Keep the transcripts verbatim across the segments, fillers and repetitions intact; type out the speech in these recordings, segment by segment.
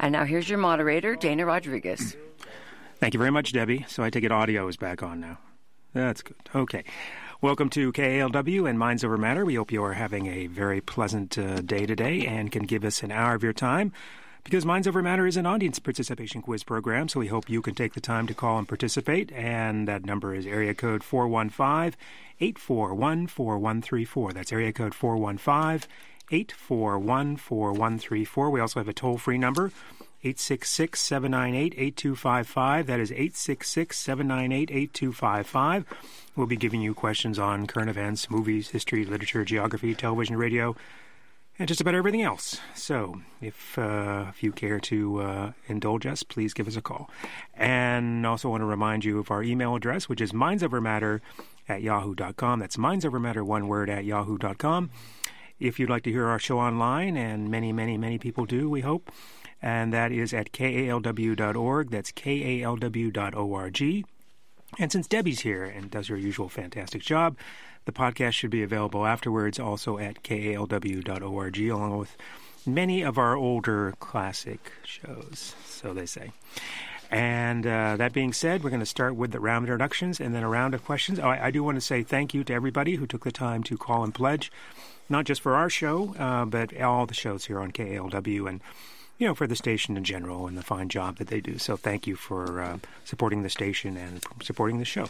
And now here's your moderator, Dana Rodriguez. Thank you very much, Debbie. So I take it audio is back on now. That's good. Okay. Welcome to K A L W and Minds Over Matter. We hope you are having a very pleasant uh, day today and can give us an hour of your time, because Minds Over Matter is an audience participation quiz program, so we hope you can take the time to call and participate. And that number is area code four one five, eight four one, four one three four. That's area code four one five, eight four one, four one three four. We also have a toll-free number, eight six six, seven nine eight, eight two five five. That is eight six six, seven nine eight, eight two five five. We'll be giving you questions on current events, movies, history, literature, geography, television, radio, and just about everything else. So if uh, if you care to uh, indulge us, please give us a call. And also want to remind you of our email address, which is mindsovermatter at yahoo dot com. That's mindsovermatter, one word, at yahoo dot com. If you'd like to hear our show online, and many, many, many people do, we hope, and that is at K A L W dot org. That's K A L W dot org. And since Debbie's here and does her usual fantastic job, the podcast should be available afterwards also at K A L W dot org, along with many of our older classic shows, so they say. And uh, that being said, we're going to start with the round of introductions and then a round of questions. Oh, I, I do want to say thank you to everybody who took the time to call and pledge, not just for our show, uh, but all the shows here on K A L W and, you know, for the station in general and the fine job that they do. So thank you for uh, supporting the station and supporting the show.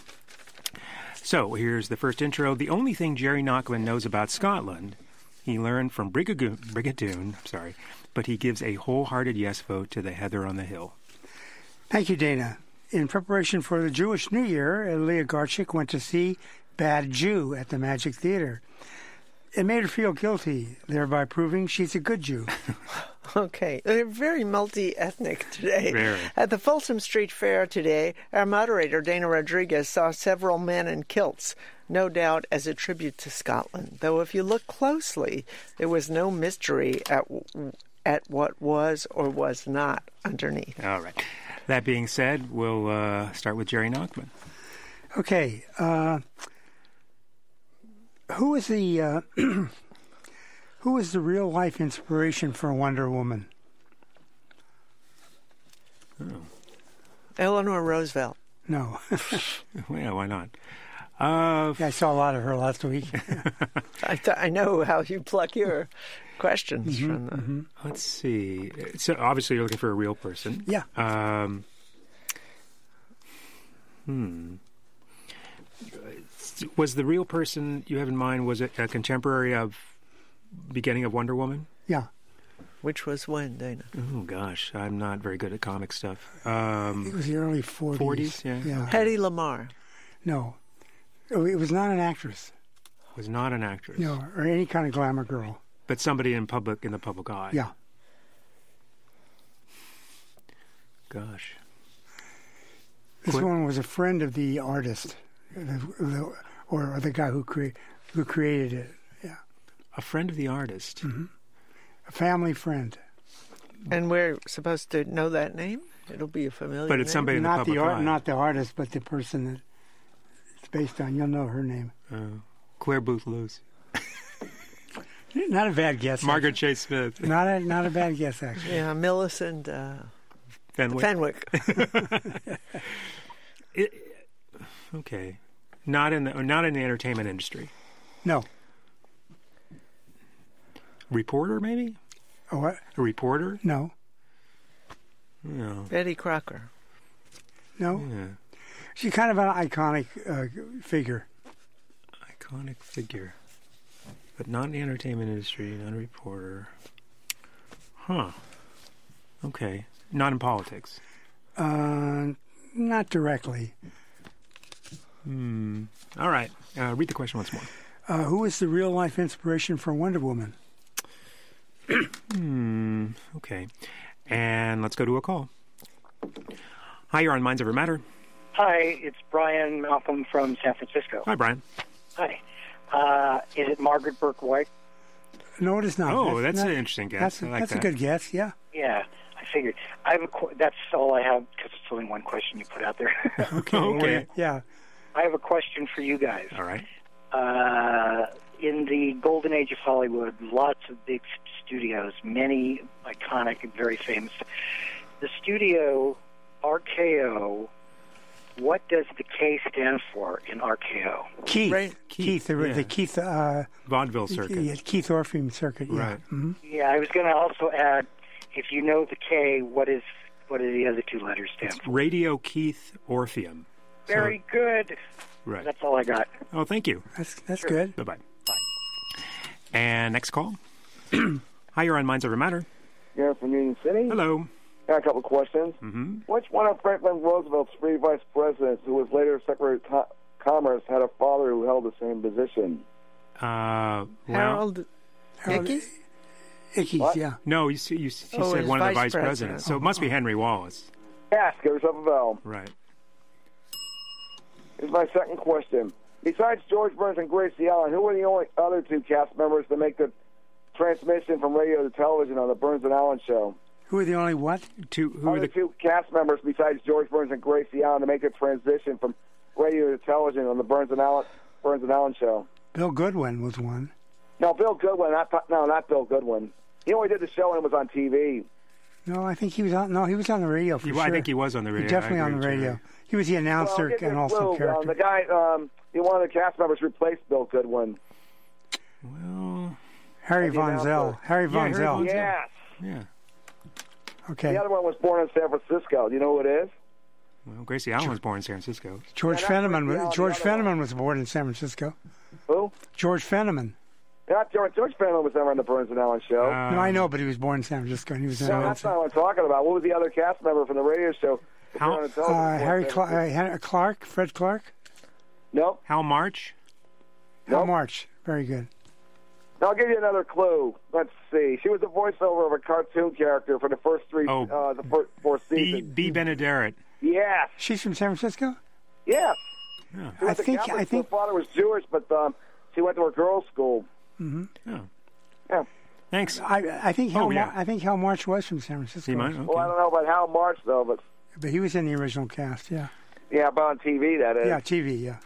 So here's the first intro. The only thing Jerry Nachman knows about Scotland, he learned from Brigadoon, Brigadoon, sorry, but he gives a wholehearted yes vote to the Heather on the Hill. Thank you, Dana. In preparation for the Jewish New Year, Leah Garchik went to see Bad Jew at the Magic Theater. It made her feel guilty, thereby proving she's a good Jew. Okay. They're very multi-ethnic today. Very. At the Folsom Street Fair today, our moderator, Dana Rodriguez, saw several men in kilts, no doubt as a tribute to Scotland. Though if you look closely, there was no mystery at, at what was or was not underneath. All right. That being said, we'll uh, start with Jerry Nachman. Okay. Uh... Who is the uh, who is the real life inspiration for Wonder Woman? Oh. Eleanor Roosevelt. No. Yeah, why not? Uh, yeah, I saw a lot of her last week. I th- I know how you pluck your questions mm-hmm, from the... Mm-hmm. Let's see. So obviously you're looking for a real person. Yeah. Um, hmm. Was the real person you have in mind, was it a contemporary of beginning of Wonder Woman? Yeah. Which was when, Dana? Oh, gosh. I'm not very good at comic stuff. Um, it was the early forties. forties, yeah. yeah. Hedy Lamarr. No. It was not an actress. Was not an actress. No, or any kind of glamour girl. But somebody in public in the public eye. Yeah. Gosh. This Quit. one was a friend of the artist. The, the, or the guy who cre- who created it, yeah. A friend of the artist. Mm-hmm. A family friend. And we're supposed to know that name? It'll be a familiar But it's name. somebody in the not public the art, eye. Not the artist, but the person that it's based on. You'll know her name. Uh, Claire Booth Luce. Not a bad guess. Margaret actually. Chase Smith. Not a not a bad guess, actually. Yeah, Millicent uh, Fenwick. Fenwick. it, okay. Not in the not in the entertainment industry. No. Reporter, maybe? A what? A reporter? No. No. Betty Crocker. No. Yeah. She's kind of an iconic uh, figure. Iconic figure. But not in the entertainment industry, not a reporter. Huh. Okay. Not in politics. Uh, not directly. Hmm. All right. Uh, read the question once more. Uh, who is the real-life inspiration for Wonder Woman? hmm. Okay. And let's go to a call. Hi, you're on Minds Over Matter. Hi, it's Brian Malcolm from San Francisco. Hi, Brian. Hi. Uh, is it Margaret Burke White? No, it is not. Oh, that's, not, an interesting guess. That's, I like that's that. a good guess, yeah. Yeah, I figured. I have a qu- that's all I have because it's only one question you put out there. Okay. Okay. Yeah. I have a question for you guys. All right. Uh, in the golden age of Hollywood, lots of big studios, many iconic and very famous. The studio R K O, what does the K stand for in R K O? Keith. Right. Keith. Keith, the, yeah. the Keith. Uh, Vaudeville circuit. yeah, Keith Orpheum circuit. Yeah. Right. Mm-hmm. Yeah, I was going to also add, if you know the K, what is what do the other two letters stand for? Radio Keith Orpheum. Very So- good. Right. That's all I got. Oh, thank you. That's that's Sure. good. Bye-bye. And next call. Hi, you're on Minds Over Matter. You're from Union City? Hello. Got a couple of questions. Mm-hmm. Which one of Franklin Roosevelt's three vice presidents, who was later Secretary of Co- Commerce, had a father who held the same position? Uh, well, Harold Harold Ickes? Ickes, What? yeah. no, you, s- you, s- you Oh, said his one of the vice vice presidents. president. So it must be Henry Wallace. Yes, give yourself a bell. Right. Here's my second question. Besides George Burns and Gracie Allen, who were the only other two cast members to make the transmission from radio to television on the Burns and Allen show? Who are the only what? Two, who are Other the... two cast members besides George Burns and Gracie Allen to make the transition from radio to television on the Burns and Allen Burns and Allen show? Bill Goodwin was one. No, Bill Goodwin. Not, no, not Bill Goodwin. He only did the show when it was on T V. No, I think he was on. No, he was on the radio for He- sure. I think he was on the radio. He definitely I on agree the with you. radio. He was the Well, announcer I'll give you and a also clue. character. Um, the guy, um, he, one of the cast members replaced Bill Goodwin. Well, Harry the Von announcer. Zell. Harry Yeah, Von Harry Zell. Von Zell. Yes. yeah. Okay. The other one was born in San Francisco. Do you know who it is? Well, Gracie Allen was born in San Francisco. George Yeah, that's Fenneman. Ricky was- Allen, George the other Fenneman was born in San Francisco. Who? George Fenneman. Not George. George Fenneman was never on the Burns and Allen show. Uh, No, I know, but he was born in San Francisco and he was in no, Atlanta. that's not what I'm talking about. What was the other cast member from the radio show? that How- were on the television Uh, before Harry San Cla- uh, Francisco? Hen- Clark, Fred Clark, Nope. Hal March. Hal Nope. March. Very good. I'll give you another clue. Let's see. She was the voiceover of a cartoon character for the first three, Oh. uh, the first four B. seasons. B. Benaderet. Yes. She's from San Francisco. Yes. Yeah. She went I to think- Catholic I school. think- Her father was Jewish, but um, she went to a girls' school. Oh. Yeah. Thanks. I I think Hal Oh, yeah. Mar- I think Hal March was from San Francisco. He might. Okay. Well, I don't know about Hal March though, but But he was in the original cast. Yeah. yeah, but on T V that is. Yeah. T V. Yeah.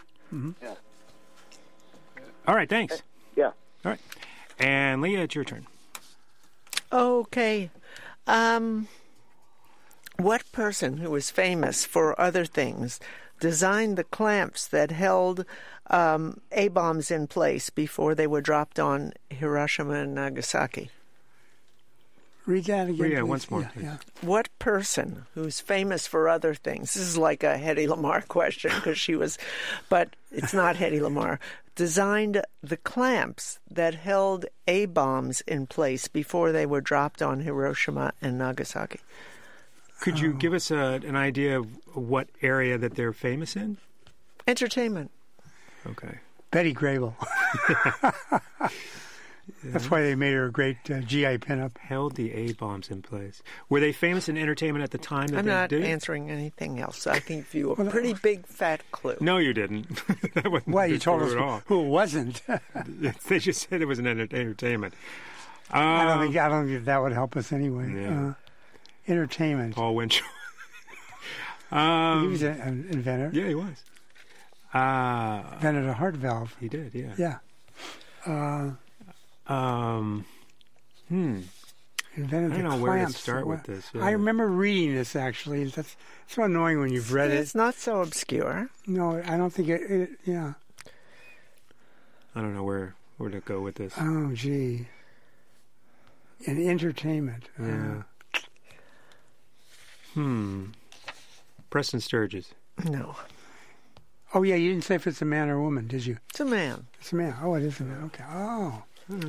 All right. Thanks. Yeah. All right. And Leah, it's your turn. Okay. Um, what person who was famous for other things designed the clamps that held um, A-bombs in place before they were dropped on Hiroshima and Nagasaki? Read that again. Yeah, please. once more, Yeah, please. yeah. What person who's famous for other things, this is like a Hedy Lamarr question because she was, but it's not Hedy Lamarr, designed the clamps that held A-bombs in place before they were dropped on Hiroshima and Nagasaki? Could you give us a, an idea of what area that they're famous in? Entertainment. Okay. Betty Grable. That's why they made her a great uh, G I pinup. Held the A bombs in place. Were they famous in entertainment at the time that I'm they not did? answering anything else. I can give you a pretty big fat clue. No, you didn't. That wasn't Why a you good told clue us at all. who it wasn't? They just said it was an enter- entertainment. Uh, I don't think I don't think that would help us anyway. Yeah. Uh, entertainment. Paul Winchell. he um, was an an inventor. yeah, he was. Uh, Invented a heart valve. he did. Yeah. Yeah. Uh, Um. Hmm. invented I don't the know where to clamps. start with Well, this, yeah. I remember reading this actually. That's so annoying when you've read It's it. not so obscure. No, I don't think it. it yeah. I don't know where where to go with this. Oh, gee. In entertainment. Uh, Yeah. Hmm. Preston Sturges. No. oh, yeah. You didn't say if it's a man or a woman, did you? It's a man. It's a man. Oh, it is a man. Okay. Oh.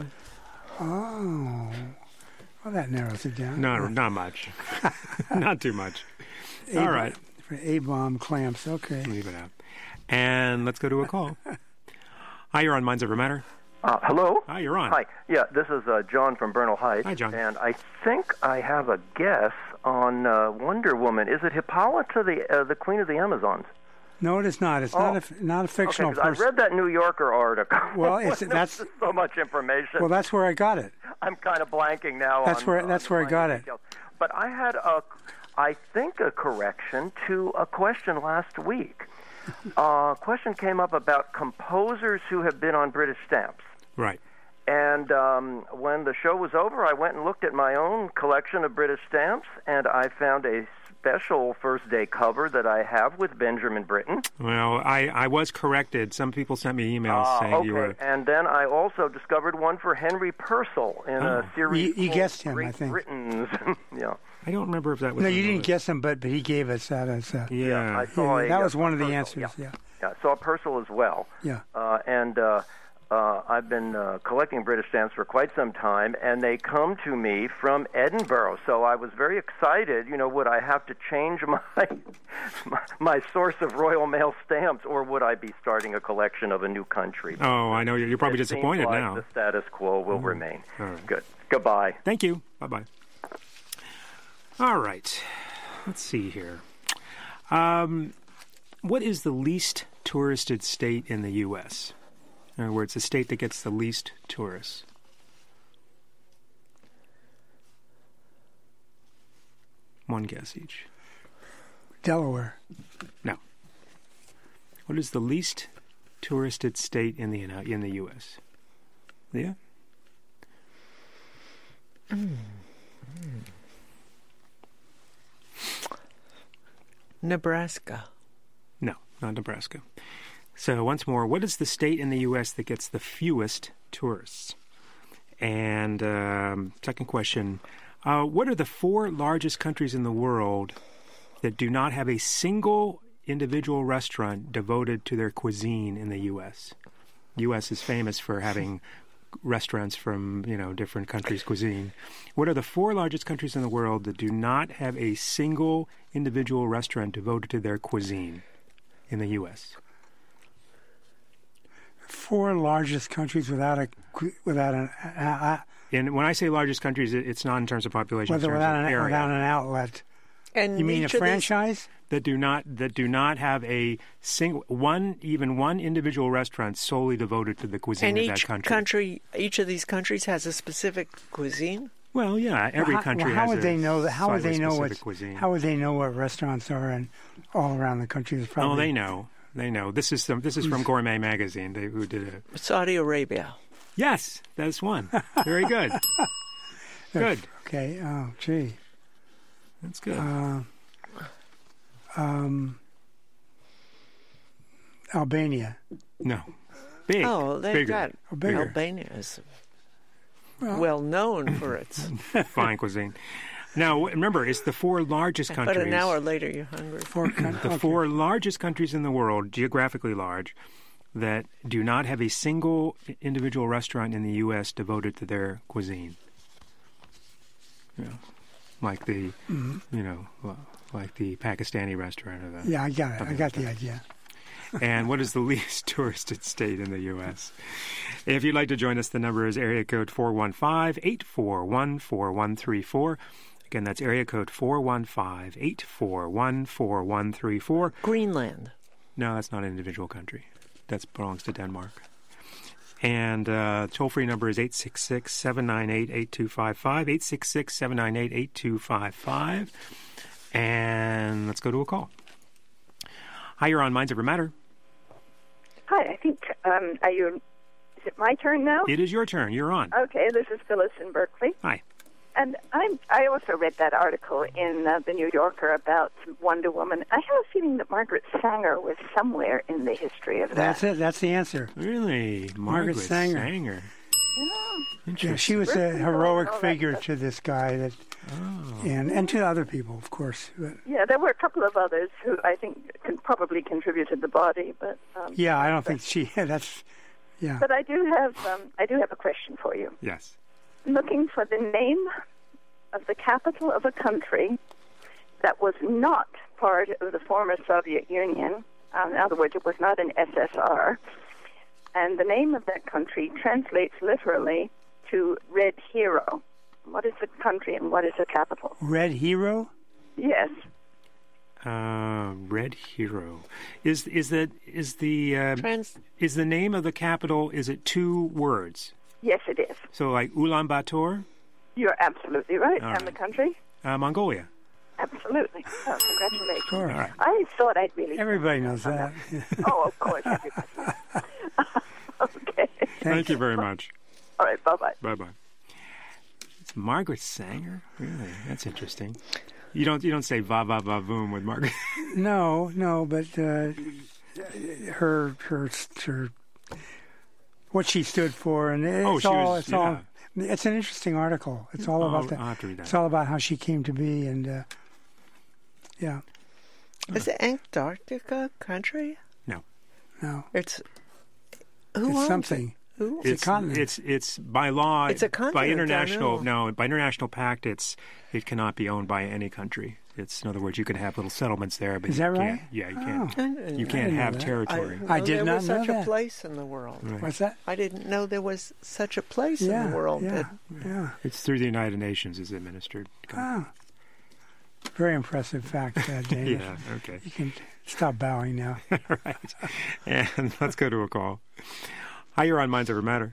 Oh. Well, that narrows it down. Not not much. Not too much. A- All right. For A-bomb clamps. Okay. Leave it out. And let's go to a call. Hi, you're on Minds Over Matter. Uh, hello? Hi, you're on. Hi. Yeah, this is uh, John from Bernal Heights. Hi, John. And I think I have a guess on uh, Wonder Woman. Is it Hippolyta, the uh, the Queen of the Amazons? No, it is not. It's Oh. not a f- not a fictional Okay, 'cause I person. read that New Yorker article. Well, it's- There that's- was so much information. Well, that's where I got it. I'm kind of blanking now. That's on, where- on that's the where I finer got it. details. But I had a, I think a correction to a question last week. A uh, question came up about composers who have been on British stamps. Right. And um, when the show was over, I went and looked at my own collection of British stamps, and I found a special first day cover that I have with Benjamin Britten. Well, I, I was corrected. Some people sent me emails Uh, saying okay. you were... And then I also discovered one for Henry Purcell in Oh. a series You- you called guessed him, Great I think. Britons. yeah. I don't remember if that was... No, on you the didn't list. guess them, but but he gave us that as uh, Yeah. I saw yeah, a, that uh, was one of the Purcell, answers. Yeah. Yeah, yeah, I saw Purcell as well. yeah. Uh, and uh, uh, I've been uh, collecting British stamps for quite some time, and they come to me from Edinburgh. So I was very excited. You know, would I have to change my my, my source of Royal Mail stamps, or would I be starting a collection of a new country? Oh, I know. You're you're probably It disappointed seems like now. The status quo will remain. All right. Good. Goodbye. Thank you. Bye-bye. All right. Let's see here. Um, what is the least touristed state in the U S? In other words, the state that gets the least tourists. One guess each. Delaware. No. What is the least touristed state in the in the U S? Leah? Nebraska. No, not Nebraska. So once more, what is the state in the U S that gets the fewest tourists? And um, second question, uh, what are the four largest countries in the world that do not have a single individual restaurant devoted to their cuisine in the U S? U S is famous for having restaurants from, you know, different countries' cuisine. What are the four largest countries in the world that do not have a single individual restaurant devoted to their cuisine in the U S? Four largest countries without a without an uh, uh, And when I say largest countries, it- it's not in terms of population, it's whether in terms without of an area. without an outlet. And You mean a each of these- franchise? that do not that do not have a single one even one individual restaurant solely devoted to the cuisine And of each that country. country, each of these countries has a specific cuisine. Well, yeah, every Well, how, country well, how has would a they know that? How would slightly they know specific what? cuisine. How would they know what restaurants are in all around the country? There's probably, Oh, they know. They know. This is some, this is from Gourmet Magazine. They who did it. Saudi Arabia. Yes, that's one. Very good. Good. Okay. Oh, gee. That's good. Uh, um, Albania. no. Big. Oh, they've bigger, got Oh, bigger. Albania is Well- well known for its. fine cuisine. Now, remember, it's the four largest countries. But an hour later, you're hungry. Four coun- the okay. four largest countries in the world, geographically large, that do not have a single individual restaurant in the U S devoted to their cuisine. You know, like the, you know, well, like the Pakistani restaurant or the. Yeah, I got it. I got the idea. And what is the least touristed state in the U S? If you'd like to join us, the number is area code four one five, eight four one, four one three four. Again, that's area code four one five, eight four one, four one three four. Greenland. No, that's not an individual country. That belongs to Denmark. And uh, toll-free number is eight six six, seven nine eight, eight two five five, eight six six, seven nine eight, eight two five five. And let's go to a call. Hi, you're on Minds Over Matter. Hi, I think, um, are you, is it my turn now? It is your turn. You're on. Okay, this is Phyllis in Berkeley. Hi. And I'm, I also read that article in uh, the New Yorker about Wonder Woman. I have a feeling that Margaret Sanger was somewhere in the history of that. That's it. That's the answer. Really? Margaret, Margaret Sanger. Sanger. Yeah. Yeah, she was a Britain, heroic all that figure stuff. to this guy, that, Oh. and and to other people, of course. But, Yeah, there were a couple of others who I think can probably contributed the body, but um, yeah, I don't think she. That's yeah. but I do have um, I do have a question for you. Yes. Looking for the name of the capital of a country that was not part of the former Soviet Union. Um, in other words, it was not an S S R. And the name of that country translates literally to Red Hero. What is the country and what is the capital? Red Hero. Yes. Uh, Red Hero. Is is that is the uh, Trans- is the name of the capital? Is it two words? Yes, it is. So like Ulaanbaatar, You're absolutely right. All and right. the country? uh, Mongolia. Absolutely. Oh, congratulations. Sure. All right. I thought I'd really... Everybody knows that. Oh, of course, everybody. Okay. Thank you very much. All right, bye-bye. Bye-bye. It's Margaret Sanger? Really? That's interesting. You don't you don't say va va va voom with Margaret. No, no, but uh, her her her what she stood for, and it's Oh, she all was- it's yeah. all it's an interesting article. It's all I'll- about that. I'll have to read that. It's all about how she came to be, and uh, yeah, Is it Antarctica country? No. no, It's who it's owns something. It? Who? It's a continent. It's it's by law. It's a continent, By I international know. no by international pact. It's it cannot be owned by any country. It's in other words, you can have little settlements there, but Is you that can't. right? Yeah, you Oh. can't. I didn't- You I can't didn't know have that. territory. didn't I know did there not was know such a that. place in the world. Right. What's that? I didn't know there was such a place Yeah, in the world. yeah, That, yeah. It's through the United Nations. Is administered. Ah, very impressive fact, uh, Dana. Yeah. Okay. You can stop bowing now. Right. And let's go to a call. Hi, you're on Minds Over Matter.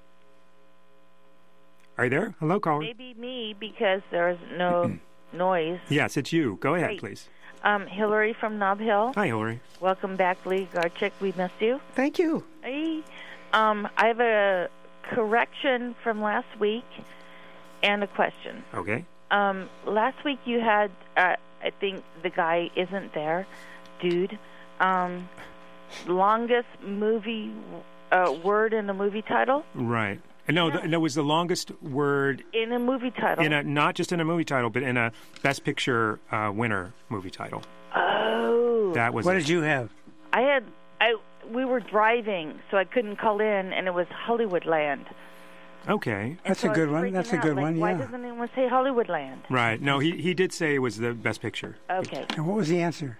Are you there? Hello, caller. Maybe me because there's no noise. Yes, it's you. Go ahead, Great. please. Um, Hillary from Nob Hill. Hi, Hillary. Welcome back, Lee Garchick. We missed you. thank you. Hey. Um, I have a correction from last week and a question. Okay. Um, last week you had, uh, I think the guy isn't there, dude. Um, longest movie uh, word in a movie title? Right. No, Yeah. th- no, it was the longest word In a movie title. in a not just in a movie title, but in a Best Picture uh, winner movie title. oh. That was What it. did you have? I had, I, we were driving, so I couldn't call in, and it was Hollywoodland. Okay. And That's so a I good was one. That's a freaking good out, like, one, Why yeah. doesn't anyone say Hollywoodland? Right. No, he he did say it was the Best Picture. Okay. And what was the answer?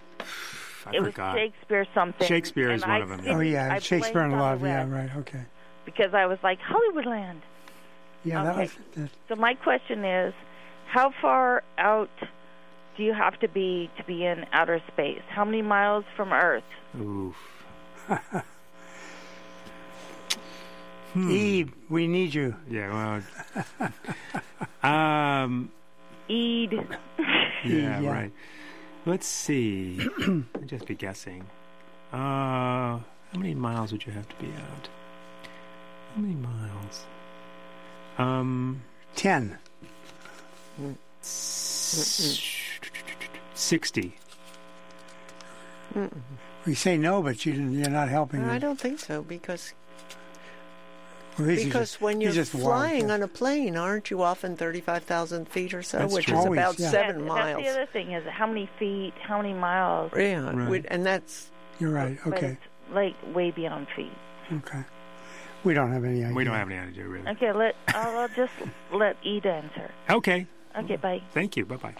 I It was forgot. Shakespeare something. Shakespeare is and one I of them, yeah. didn't- Oh yeah, I Shakespeare in blanked on Love. the Yeah, rest right. Okay. Because I was like, Hollywoodland. Yeah, that Okay. was. That, So my question is, how far out do you have to be to be in outer space? How many miles from Earth? Oof. Eve, we need you. Yeah. Well. um. Eid. Yeah, Yeah. Right. Let's see. I'd just be guessing. Uh, how many miles would you have to be out? How many miles? Um, Ten. s- sixty. We say no, but you didn't, you're not helping. I me. don't think so because Well, these are because just- when these you're are just wild flying guesses. on a plane, aren't you often thirty-five thousand feet or so, That's which true. is Always, about yeah. seven That- miles? That's the other thing is how many feet, how many miles. Yeah, Right. we- and that's You're right. But Okay. it's like way beyond feet. Okay. We don't have any idea. We don't have any idea, really. Okay, let I'll, I'll just let Ed answer. Okay. Okay, bye. Thank you. Bye bye.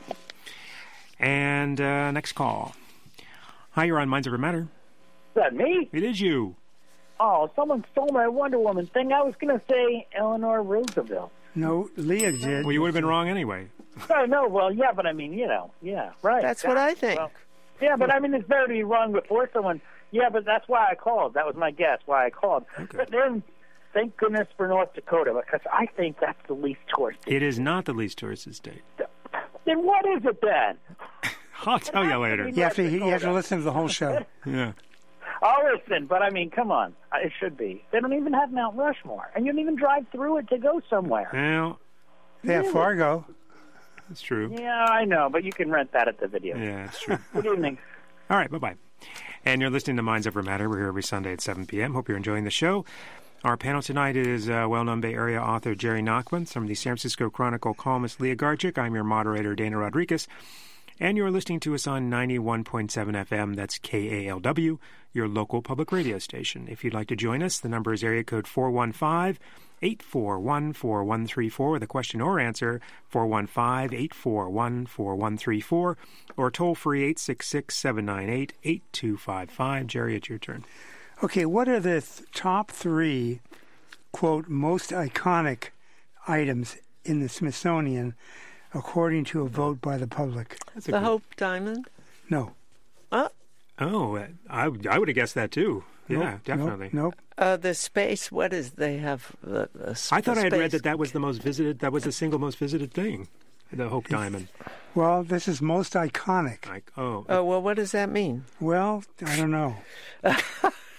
And uh, next call. Hi, you're on Minds Over Matter. Is that me? It is you. Oh, someone stole my Wonder Woman thing. I was going to say Eleanor Roosevelt. No, Leah did. Well, you would have been wrong anyway. Oh, no, well, yeah, but I mean, you know, yeah, right. that's what I think. Well, yeah, but I mean, it's better to be wrong before someone. Yeah, but that's why I called. That was my guess, why I called. Okay. But then, thank goodness for North Dakota, because I think that's the least touristy. It is not the least touristed state. Then what is it then? I'll tell you later. You have to. You have to listen to the whole show. Yeah. I'll listen, but I mean, come on. It should be. They don't even have Mount Rushmore, and you don't even drive through it to go somewhere. Well, They have Fargo. that's true. Yeah, I know, but you can rent that at the video. Yeah, that's true. Good evening. All right, bye-bye. And you're listening to Minds Over Matter. We're here every Sunday at seven p.m. Hope you're enjoying the show. Our panel tonight is uh, well-known Bay Area author Jerry Nachman from the San Francisco Chronicle columnist Leah Garchick. I'm your moderator, Dana Rodriguez. And you're listening to us on ninety-one point seven F M. That's K A L W, your local public radio station. If you'd like to join us, the number is area code four one five, eight four one, four one three four with a question or answer, four one five, eight four one, four one three four, or toll-free eight six six, seven nine eight, eight two five five. Jerry, it's your turn. Okay, what are the th- top three, quote, most iconic items in the Smithsonian according to a vote by the public? That's a The good- Hope Diamond. No. Uh, Oh, I, I would have guessed that too. Yeah, Nope, definitely. Nope. nope. uh, the space. What is they have? The, the s- I thought the I had read space- that that was the most visited, that was the single most visited thing, the Hope Diamond. Well, this is most iconic. Like, oh, Oh well, what does that mean? Well, I don't know.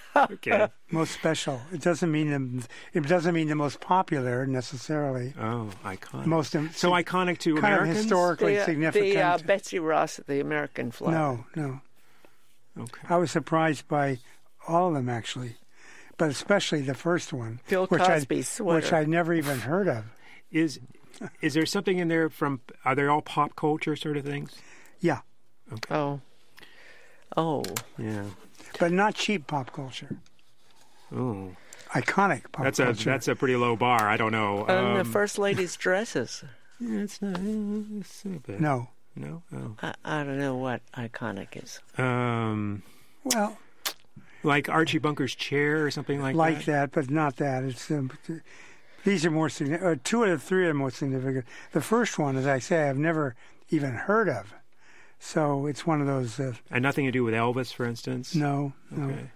Okay. Most special. It doesn't mean the, it doesn't mean the most popular necessarily. Oh, iconic. Most im- so iconic to kind Americans? of historically the, uh, significant. The uh, Betsy Ross, the American flag. No, no. Okay. I was surprised by all of them actually, but especially the first one, Bill which Cosby's I sweater. which I'd never even heard of. Is is there something in there from? Are they all pop culture sort of things? Yeah, Okay. Oh. Oh. Yeah. but not cheap pop culture. Oh. Iconic pop That's a culture. that's a pretty low bar. I don't know. And the Um, First Lady's dresses. yeah, it's not. It's not bad. No. No. Oh. I, I don't know what iconic is. Um, Well, like Archie Bunker's chair or something like, like that. that, but not that. It's um, these are more significant. Uh, two out of three are more significant. The first one, as I say, I've never even heard of. So it's one of those. Uh, And nothing to do with Elvis, for instance. no, no. Okay.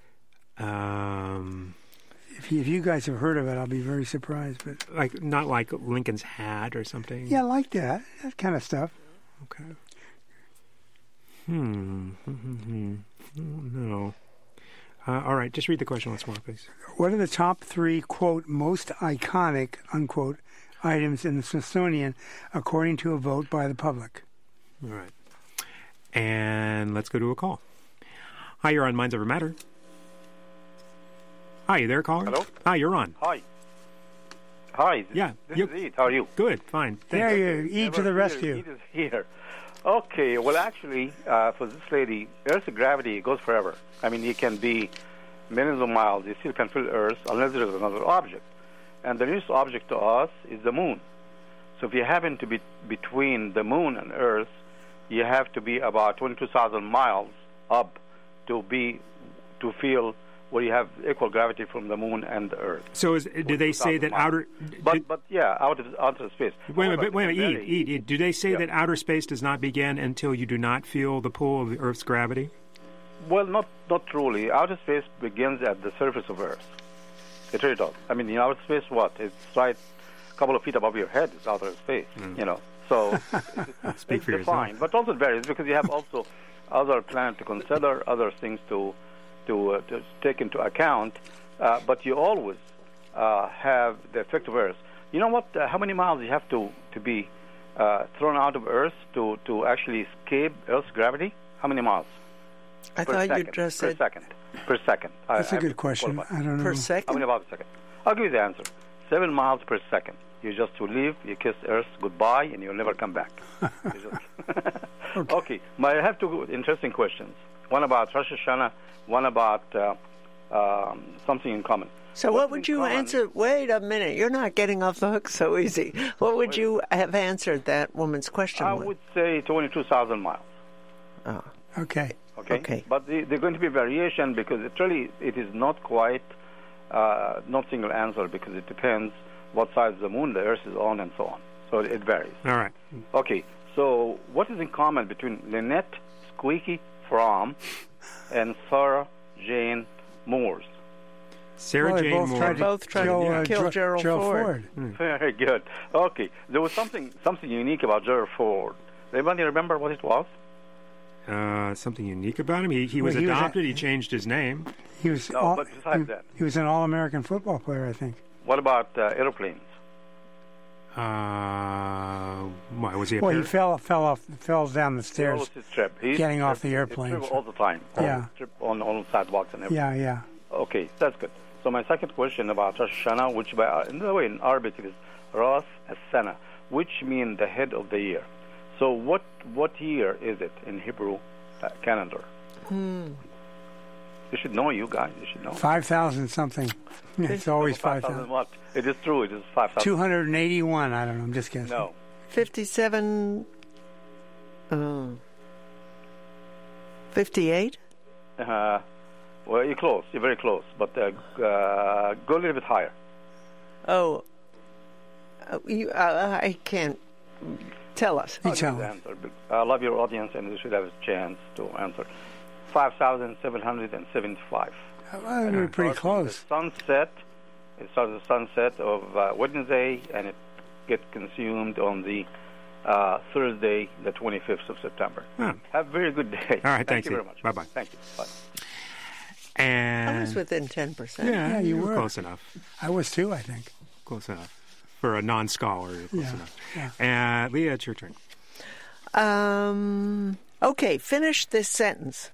Um, If you, if you guys have heard of it, I'll be very surprised. But like not like Lincoln's hat or something. yeah, I like that. That kind of stuff. Okay. Hmm. Hmm. No. Uh, all right. Just read the question once more, please. What are the top three, quote, most iconic, unquote, items in the Smithsonian according to a vote by the public? All right. And let's go to a call. Hi, you're on Minds Over Matter. Hi, you there, caller? Hello? Hi, you're on. Hi. Hi. This, Yeah, This you- is Eid. How are you? Good, fine. There Thanks. you, Eid to the Never rescue. Eid is here. Okay. Well, actually, uh, for this lady, Earth's gravity goes forever. I mean, it can be millions of miles. You still can feel Earth unless there is another object. And the nearest object to us is the moon. So if you happen to be between the moon and Earth, you have to be about twenty-two thousand miles up to be to feel where you have equal gravity from the moon and the Earth. So, is, do they say that outer? But did- but yeah, out of outer space. wait a However, minute, wait a it's minute, very- Eid, Eid, Eid. Do they say Yeah. that outer space does not begin until you do not feel the pull of the Earth's gravity? Well, not not truly. Outer space begins at the surface of Earth. It really does. I mean, in outer space, what? It's right a couple of feet above your head. It's outer space. You know, so it's, Speak it's for defined. yourself. But also it varies because you have also other planets to consider, other things to to, uh, to take into account. Uh, but you always uh, have the effect of Earth. You know what? Uh, how many miles you have to to be uh, thrown out of Earth to to actually escape Earth's gravity? How many miles? I Per thought second, you just per said second. Per second. That's I, a I good question. qualify. I don't know. per How many second. about a second? I'll give you the answer. Seven miles per second. You just to leave, you kiss Earth goodbye, and you'll never come back. You just- Okay. okay. But I have two interesting questions. One about Rosh Hashanah, one about uh, um, something in common. So What's what in would you common- answer? Wait a minute. You're not getting off the hook so easy. What would you have answered that woman's question I with? would say twenty-two thousand miles. Oh. Okay. Okay. Okay. But the, there's going to be variation because it really it is not quite uh, not single answer because it depends what side of the moon the Earth is on and so on. So it varies. All right. Okay. So what is in common between Lynette Squeaky Fromm and Sarah Jane Moores? Sarah Well, they Jane both Moore. tried to Both tried to kill, uh, kill Ger- Gerald Ford. Very good. Okay. There was something something unique about Gerald Ford. Anybody remember what it was? Uh, something unique about him. He he Well, was he was a- adopted. he changed his name. He was. No, all, but besides he, that. he was an all-American football player, I think. What about uh, airplanes? Uh, why was he a Well, he parrot? fell fell off fell down the He stairs. always trip. He used getting to off trip. the airplane, He trip so- all the time. Yeah. Always trip on on sidewalks and everything. Yeah, yeah. Okay, that's good. So my second question about Rosh Hashanah, which by in the way in Arabic it is Ras Hasana, which means the head of the year. So what what year is it in Hebrew uh, calendar? Hmm. You should know, you guys. You should know. Five thousand something. It's always five thousand. What? It is true. It is five thousand. Two hundred and eighty-one. I don't know. I'm just guessing. No. Fifty-seven. Uh, Fifty-eight. Uh, well, you're close. You're very close. But uh, uh, go a little bit higher. Oh. Uh, you. Uh, I can't. Tell us. You I'll give tell you the him. answer. I love your audience, and you should have a chance to answer. Five thousand seven hundred and seventy-five. Well, we're pretty close. The sunset. It starts the sunset of uh, Wednesday, and it gets consumed on the uh, Thursday, the twenty-fifth of September. Huh. Have a very good day. All right, Thank thanks, you very Ed. much. Bye-bye. Thank you. Bye. And I was within ten percent. Yeah, Yeah, you you were were. close enough. I was too, I think. Close enough. For a non-scholar, you're close Yeah, enough. yeah. And Leah, it's your turn. Um, okay, finish this sentence.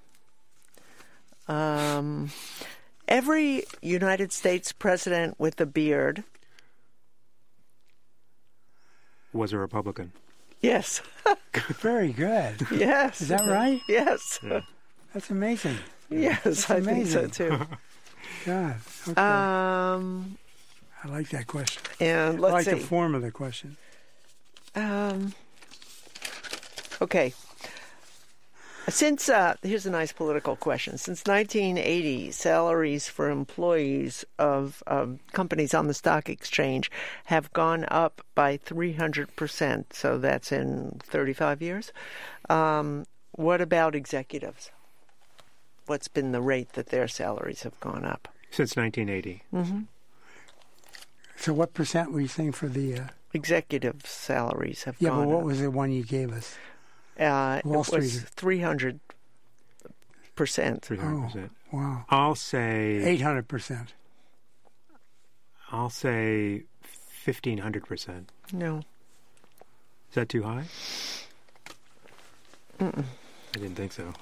Um, every United States president with a beard. Was a Republican. Yes. Very good. Yes. Is that right? Yes. Yeah. That's amazing. Yes, That's I amazing. think so too. God. Okay. Um, I like that question. and I let's like see. the form of the question. Um, okay. Since, uh, here's a nice political question. Since nineteen eighty, salaries for employees of um, companies on the stock exchange have gone up by three hundred percent. So that's in thirty-five years. Um, what about executives? What's been the rate that their salaries have gone up? Since nineteen eighty. Mm-hmm. So what percent were you saying for the... Uh, Executive salaries have yeah, gone but what up. was the one you gave us? Uh, Wall it was Street. three hundred percent. three hundred percent. Oh, wow. I'll say... eight hundred percent. I'll say fifteen hundred percent. No. Is that too high? Mm-mm. I didn't think so.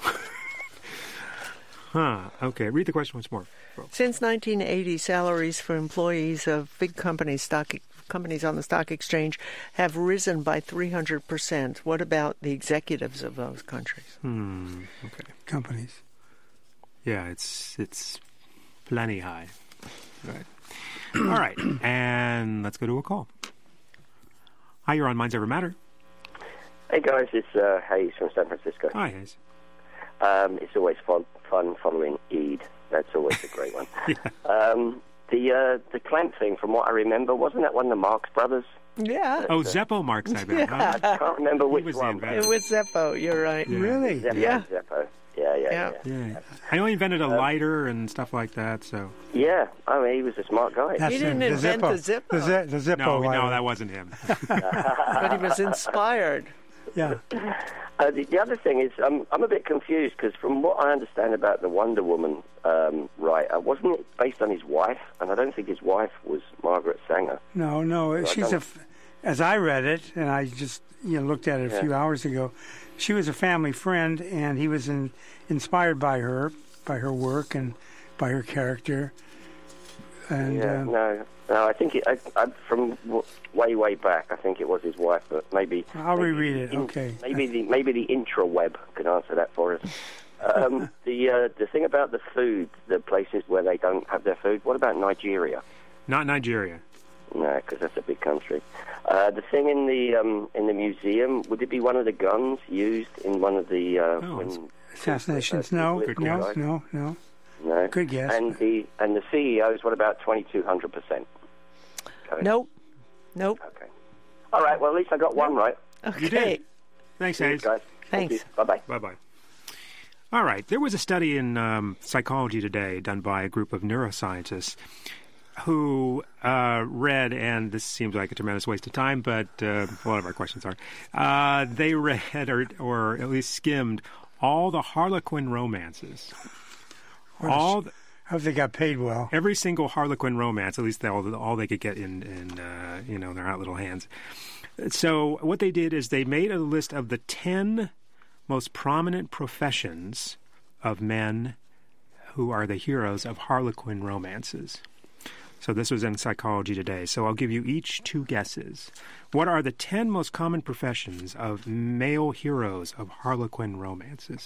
Huh. Okay. Read the question once more. Since nineteen eighty, salaries for employees of big companies, stock companies on the stock exchange, have risen by three hundred percent. What about the executives of those countries? Hmm. Okay. Companies. Yeah, it's it's plenty high. Right. All right. And let's go to a call. Hi, you're on Minds Ever Matter. Hey guys, it's uh, Hayes from San Francisco. Hi, Hayes. Um, it's always fun, fun following Eid. That's always a great one. Yeah. um, the uh, the clamp thing, from what I remember, wasn't that one of the Marx brothers? Yeah. Oh, Zeppo Marx, I bet. Yeah. Huh? I can't remember which was the one. inventor. It was Zeppo, you're right. Yeah. Really? Zeppo, Yeah. Zeppo. Yeah, yeah, yeah. Yeah. Yeah. I know he invented a lighter and stuff like that, so... Yeah, I mean, he was a smart guy. That's He didn't the, invent Zippo. the Zippo. The, zi- the Zippo. No, lighter. no, that wasn't him. But he was inspired. Yeah. Uh, the, the other thing is, I'm I'm a bit confused because from what I understand about the Wonder Woman um, writer, wasn't it based on his wife? And I don't think his wife was Margaret Sanger. No, no. I She's a... don't- f- As I read it, and I just you know looked at it a Yeah. few hours ago, she was a family friend, and he was in, inspired by her, by her work, and by her character. And yeah, uh, no, no. I think it, I, I, from w- way, way back, I think it was his wife. But maybe I'll maybe reread it. in- Okay. Maybe the maybe the intraweb can answer that for us. Um, the uh, the thing about the food, the places where they don't have their food. What about Nigeria? Not Nigeria. No, because that's a big country. Uh, the thing in the um, in the museum, would it be one of the guns used in one of the uh, Oh, when, assassinations? uh, No, Good no, guess. no, no. no? Good guess. And the and the C E Os, what about twenty two hundred percent? Nope. Nope. Okay. All right. Well, at least I got one right. Okay. You did. Thanks, Cheers, Hayes. guys. Thanks. Bye bye. Bye-bye. All right. There was a study in um, Psychology Today done by a group of neuroscientists who uh, read, and this seems like a tremendous waste of time, but uh, a lot of our questions are, uh, they read or, or at least skimmed all the Harlequin romances. All the, I hope they got paid well. every single Harlequin romance, at least all, all they could get in, in uh, you know, their hot little hands. So what they did is they made a list of the ten most prominent professions of men who are the heroes of Harlequin romances. So this was in Psychology Today. So I'll give you each two guesses. What are the ten most common professions of male heroes of Harlequin romances?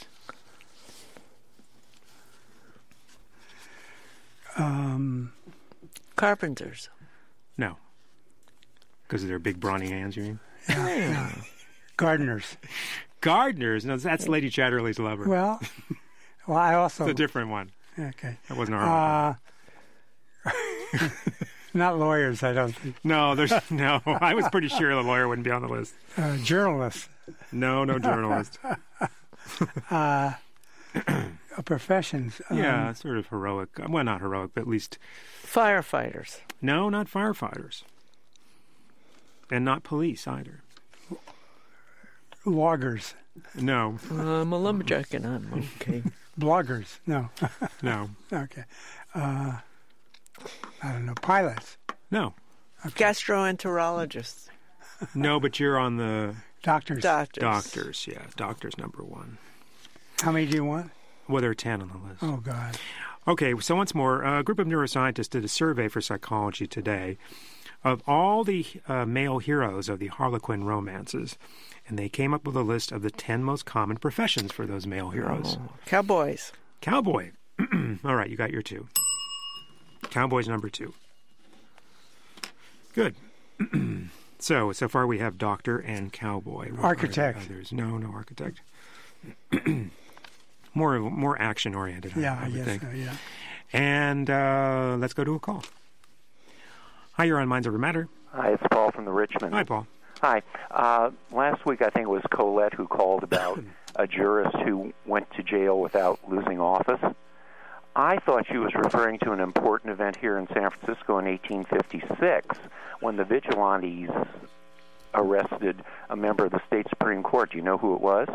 Um, Carpenters. No. Because of their big brawny hands, you mean? yeah. Gardeners. Gardeners. No, that's Lady Chatterley's lover. Well, well, I also. It's a different one. Okay. That wasn't our Uh, not lawyers, I don't think. No, there's no. I was pretty sure the lawyer wouldn't be on the list. Uh, journalists. No, no journalist. uh, professions. Um, Yeah, sort of heroic. Well, not heroic, but at least. Firefighters. No, not firefighters. And not police either. Loggers. No. I'm a lumberjack and I'm okay. Bloggers? No. No. Okay. Uh, I don't know. Pilots? No. Okay. Gastroenterologists. No, but you're on the... Doctors. Doctors. Doctors, yeah. Doctors number one. How many do you want? Well, there are ten on the list. Oh, God. Okay, so once more, a group of neuroscientists did a survey for Psychology Today of all the uh, male heroes of the Harlequin romances, and they came up with a list of the ten most common professions for those male heroes. Oh, cowboys. Cowboy. All right, you got your two. Cowboy's number two. Good. So, so far we have doctor and cowboy. What architect. Others? No, no architect. more more action-oriented, yeah, I, I would yes, think. So, yeah. And uh, let's go to a call. Hi, you're on Minds Over Matter. Hi, it's Paul from the Richmond. Hi, Paul. Hi. Uh, last week, I think it was Colette who called about a jurist who went to jail without losing office. I thought she was referring to an important event here in San Francisco in eighteen fifty-six when the vigilantes arrested a member of the state Supreme Court. Do you know who it was?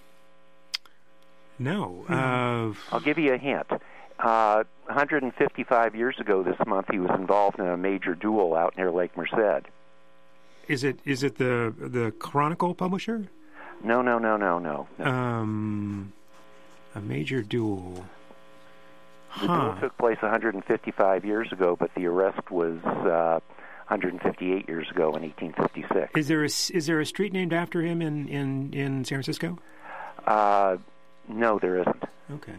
No. Uh... I'll give you a hint. Uh, one hundred fifty-five years ago this month, he was involved in a major duel out near Lake Merced. Is it is it the the Chronicle publisher? No, no, no, no, no. no. Um, a major duel. The Huh. duel took place one hundred fifty-five years ago, but the arrest was uh, one hundred fifty-eight years ago in eighteen fifty-six. Is there a, is there a street named after him in, in, in San Francisco? Uh, no, there isn't. Okay.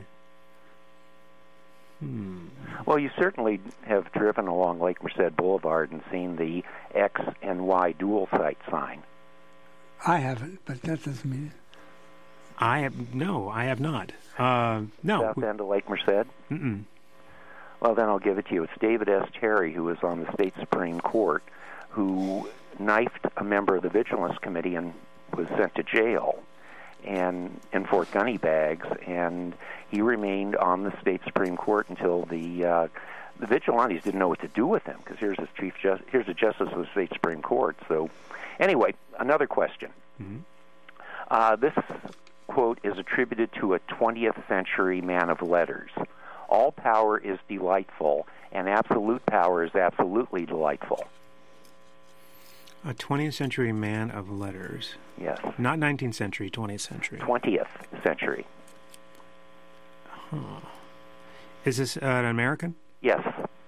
Hmm. Well, you certainly have driven along Lake Merced Boulevard and seen the X and Y dual site sign. I haven't, but that doesn't mean it. I have no, I have not. Uh, no. South end of Lake Merced? Mm-mm. Well, then I'll give it to you. It's David S. Terry, who was on the state Supreme Court, who knifed a member of the Vigilance Committee and was sent to jail and in Fort Gunny bags, and he remained on the state Supreme Court until the uh, the vigilantes didn't know what to do with him, because here's a chief just, here's a justice of the state Supreme Court. So, anyway, another question. Mm-hmm. Uh, this quote is attributed to a twentieth century man of letters. All power is delightful, and absolute power is absolutely delightful. A twentieth century man of letters. Yes. Not nineteenth century, twentieth century. twentieth century. Huh. Is this uh, an American? Yes.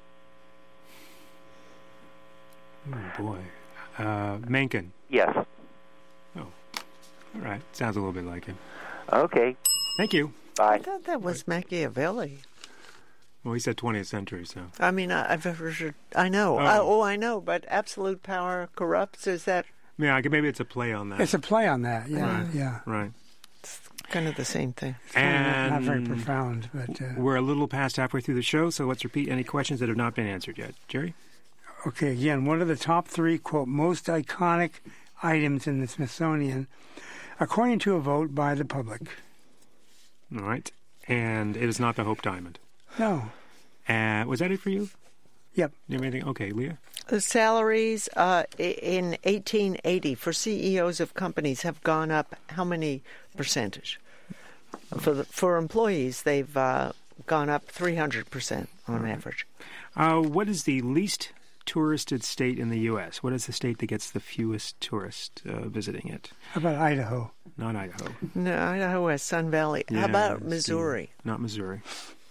Oh, boy. Uh, Mencken. Yes. Oh. All right. Sounds a little bit like him. Okay. Thank you. Bye. I thought that was Machiavelli. Well, he said twentieth century, so. I mean, I, I've ever, I know. Oh. Uh, oh, I know, but absolute power corrupts. Is that Yeah, maybe it's a play on that. It's a play on that, yeah, Right. yeah. Right. kind of the same thing? And not very profound, but uh, we're a little past halfway through the show, so let's repeat any questions that have not been answered yet. Jerry? okay. Again, what are the top three quote most iconic items in the Smithsonian, according to a vote by the public? All right. And it is not the Hope Diamond. No. Uh, was that it for you? Yep. You have anything? Okay, Leah? The salaries uh, in eighteen eighty for C E Os of companies have gone up how many percentage? For the, for employees, they've uh, gone up three hundred percent on right. average. Uh, what is the least touristed state in the U S? What is the state that gets the fewest tourists uh, visiting it? How about Idaho? Not Idaho. No, Idaho has Sun Valley. Yeah, How about it's Missouri? the- not Missouri.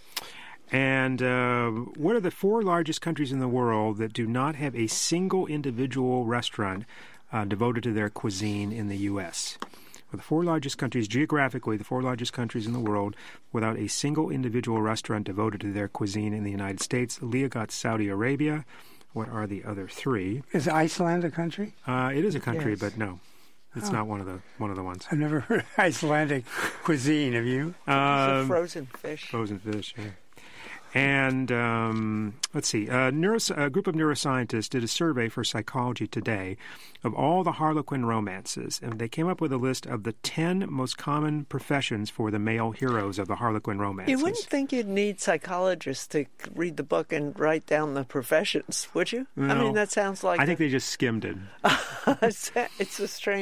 And uh, what are the four largest countries in the world that do not have a single individual restaurant uh, devoted to their cuisine in the U S? Well, the four largest countries, geographically, the four largest countries in the world without a single individual restaurant devoted to their cuisine in the United States. Leah got Saudi Arabia. What are the other three? Is Iceland a country? Uh, it is a country, Yes. but no. It's Oh. not one of the one of the ones. I've never heard Icelandic cuisine. Have you? It's a Um, frozen fish. Frozen fish, yeah. And um, let's see, a, neuros- a group of neuroscientists did a survey for Psychology Today of all the Harlequin romances, and they came up with a list of the ten most common professions for the male heroes of the Harlequin romances. You wouldn't think you'd need psychologists to read the book and write down the professions, would you? I No. mean, that sounds like I think a, they just skimmed it. it's a strange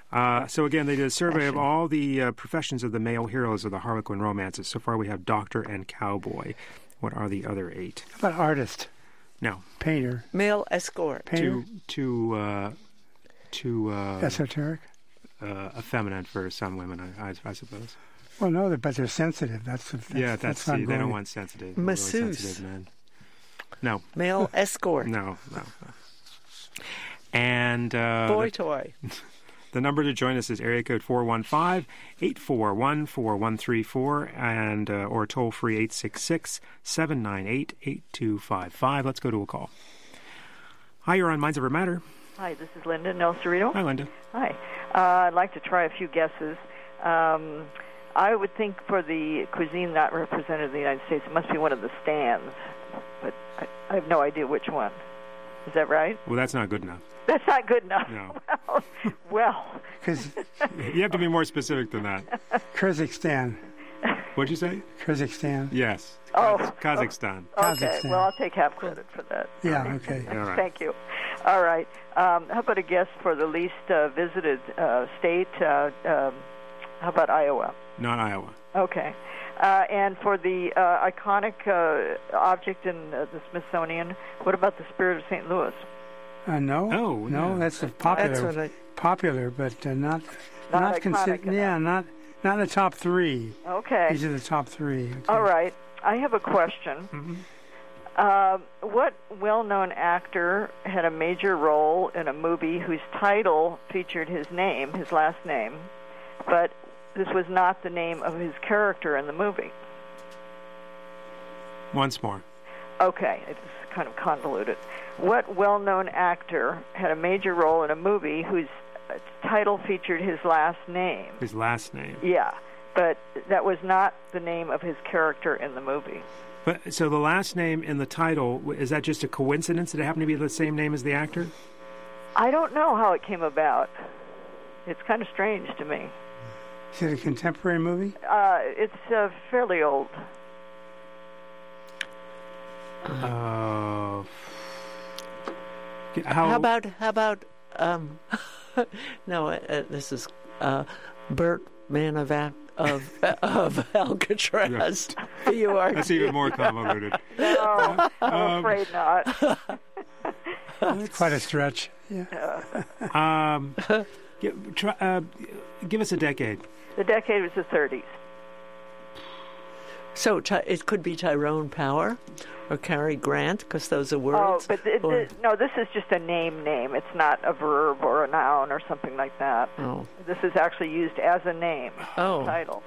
Uh, so again, they did a survey of all the uh, professions of the male heroes of the Harlequin romances. So far we have doctor and cowboy. What are the other eight? How about artist? No. Painter. Male escort. Painter. Too, too, uh, too uh, esoteric? Uh, effeminate for some women, I, I, I suppose. Well, no, but they're sensitive. That's, that's Yeah, that's, that's see, they going. don't want sensitive. Masseuse. Really sensitive men. No. Male escort. No, no, no. And uh, boy the, toy. The number to join us is area code four one five, eight four one, four one three four and uh, or toll free eight six six, seven nine eight, eight two five five. Let's go to a call. Hi, you're on Minds Over Matter. Hi, this is Linda in El Cerrito. Hi, Linda. Hi. Uh, I'd like to try a few guesses. Um, I would think for the cuisine not represented in the United States, it must be one of the stands, but I, I have no idea which one. Is that right? Well, that's not good enough. That's not good enough. No. Well, well. You have to be more specific than that. Kazakhstan. What'd you say? Kazakhstan. Yes. Oh. Kazakhstan. Okay, Kazakhstan. well, I'll take half credit for that. Yeah, okay. All right. Thank you. All right. Um, how about a guess for the least uh, visited uh, state? Uh, um, how about Iowa? Not Iowa. Okay. Uh, and for the uh, iconic uh, object in uh, the Smithsonian, what about the Spirit of Saint Louis? Uh, no. Oh, no, yeah. that's a popular. That's what I- Popular, but uh, not Not not iconic considered. enough. Yeah, not not in the top three. Okay. These are the top three. Okay. All right. I have a question. Mm-hmm. Uh, what well-known actor had a major role in a movie whose title featured his name, his last name, but this was not the name of his character in the movie? Once more. Okay, it's kind of convoluted. What well-known actor had a major role in a movie whose title featured his last name? His last name. Yeah, but that was not the name of his character in the movie. But so the last name in the title, is that just a coincidence that it happened to be the same name as the actor? I don't know how it came about. It's kind of strange to me. Is it a contemporary movie? Uh, it's uh, fairly old. Uh, how, How about how about um, no? Uh, this is uh, Burt Man of Ac- of of Alcatraz. You are. That's even more convoluted. No, I'm Um, afraid not. It's quite a stretch. Yeah. Um, give, try, uh, give us a decade. The decade was the thirties. So Ty- it could be Tyrone Power or Cary Grant, because those are Oh, words. but th- or- th- no, this is just a name name. It's not a verb or a noun or something like that. Oh. This is actually used as a name Oh. title.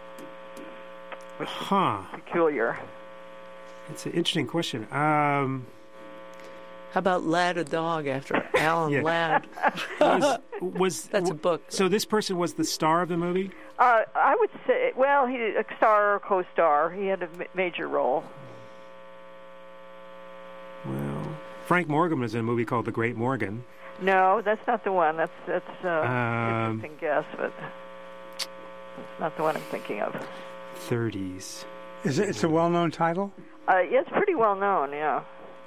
Huh. Peculiar. It's an interesting question. Um, How about Lad a Dog after Alan Yeah. Ladd? was, was That's a book. So this person was the star of the movie? Uh, I would say, well, he a star or co-star. He had a ma- major role. Well, Frank Morgan was in a movie called The Great Morgan. No, that's not the one. That's that's uh, Um, interesting guess, but it's not the one I'm thinking of. thirties. Is it? It's a well-known title. Uh, yeah, it's pretty well known. Yeah.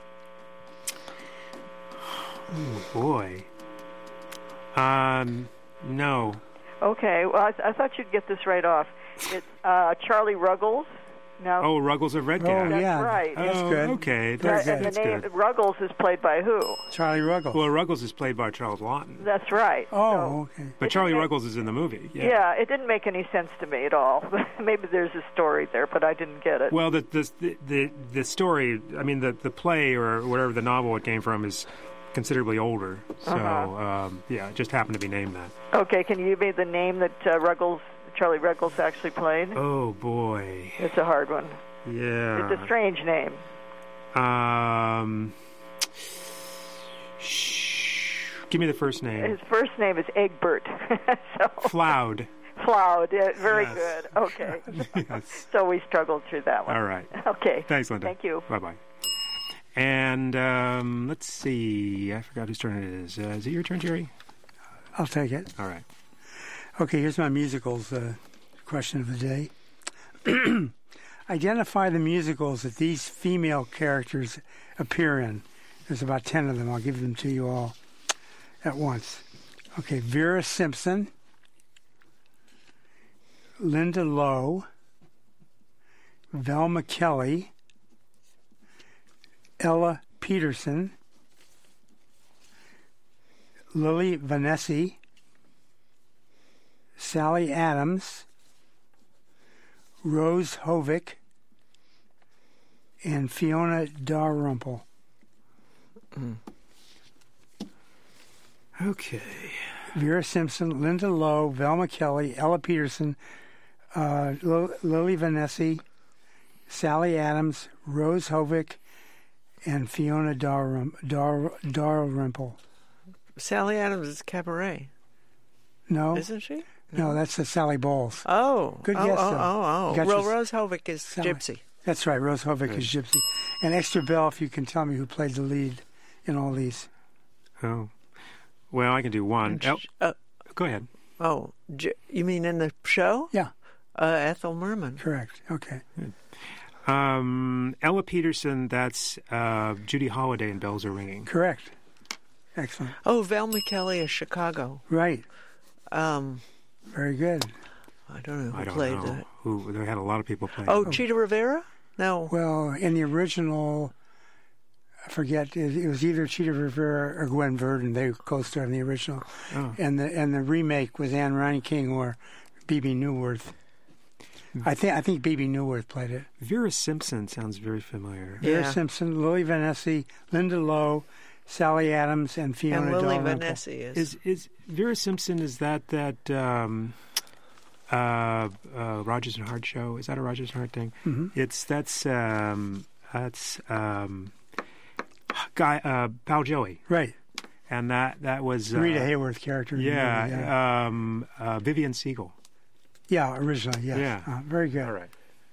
Oh, boy. Um, no. Okay. Well, I, th- I thought you'd get this right off. It's uh, Charlie Ruggles. Now, Oh, Ruggles of Red Oh, Gap. that's yeah. right. That's oh, good. okay. Very That's, good. and that's the name good. Ruggles is played by who? Charlie Ruggles. Well, Ruggles is played by Charles Lawton. That's right. So- oh, okay. But It Charlie didn't make- Ruggles is in the movie. Yeah. Yeah, it didn't make any sense to me at all. Maybe there's a story there, but I didn't get it. Well, the the the the story. I mean, the the play or whatever the novel it came from is considerably older. So Uh-huh. um, yeah, it just happened to be named that. Okay, can you give me the name that uh, Ruggles, Charlie Ruggles actually played? Oh boy. It's a hard one. Yeah. It's a strange name. Um. Shh. Give me the first name. His first name is Egbert. so Floud. Floud. Yeah, very Yes. good. Okay. Yes. So we struggled through that one. All right. Okay. Thanks, Linda. Thank you. Bye bye. And um, let's see. I forgot whose turn it is. Uh, is it your turn, Jerry? I'll take it. All right. Okay, here's my musicals uh, question of the day. Identify the musicals that these female characters appear in. There's about ten of them. I'll give them to you all at once. Okay, Vera Simpson, Linda Lowe, Velma Kelly, Ella Peterson, Lily Vanessa, Sally Adams, Rose Hovick, and Fiona Dalrymple. Mm. Okay. Vera Simpson, Linda Lowe, Velma Kelly, Ella Peterson, uh, L- Lily Vanessa, Sally Adams, Rose Hovick, and Fiona Dalrym- Dar- Dalrymple. Sally Adams is Cabaret. No. Isn't she? No, no that's the Sally Bowles. Oh. Good oh, guess, oh, though. oh, oh. Well, Rose Hovick is Sally. Gypsy. That's right, Rose Hovick Good. is Gypsy. And Extra Bell, if you can tell me who played the lead in all these. Oh. Well, I can do one. El- uh, Go ahead. Oh, J- you mean in the show? Yeah. Uh, Ethel Merman. Correct. Okay. Um, Ella Peterson, that's uh, Judy Holliday in Bells Are Ringing. Correct. Excellent. Oh, Velma Kelly is Chicago. Right. Um, Very good. I don't know who I don't played know. that. Who, they had a lot of people playing. Oh, Cheetah Rivera? No. Well, in the original, I forget, it, it was either Cheetah Rivera or Gwen Verdon. They co-starred in the original. Oh. And the and the remake was Anne Reinking or B B Newworth. I think I think B B Newworth played it. Vera Simpson sounds very familiar. Vera Yeah. Simpson, Lily Vanessa, Linda Lowe, Sally Adams, and Fiona And Lily Dalrymple. Vanessa is. Is is Vera Simpson? Is that that um, uh, uh, Rogers and Hart show? Is that a Rogers and Hart thing? Mm-hmm. It's that's um, that's um, guy uh, Pal Joey, Right. and that that was uh, Rita Hayworth character. in the Yeah, movie, yeah. Um, uh, Vivian Siegel. Yeah, originally, yes. Yeah. Uh, very good. All right.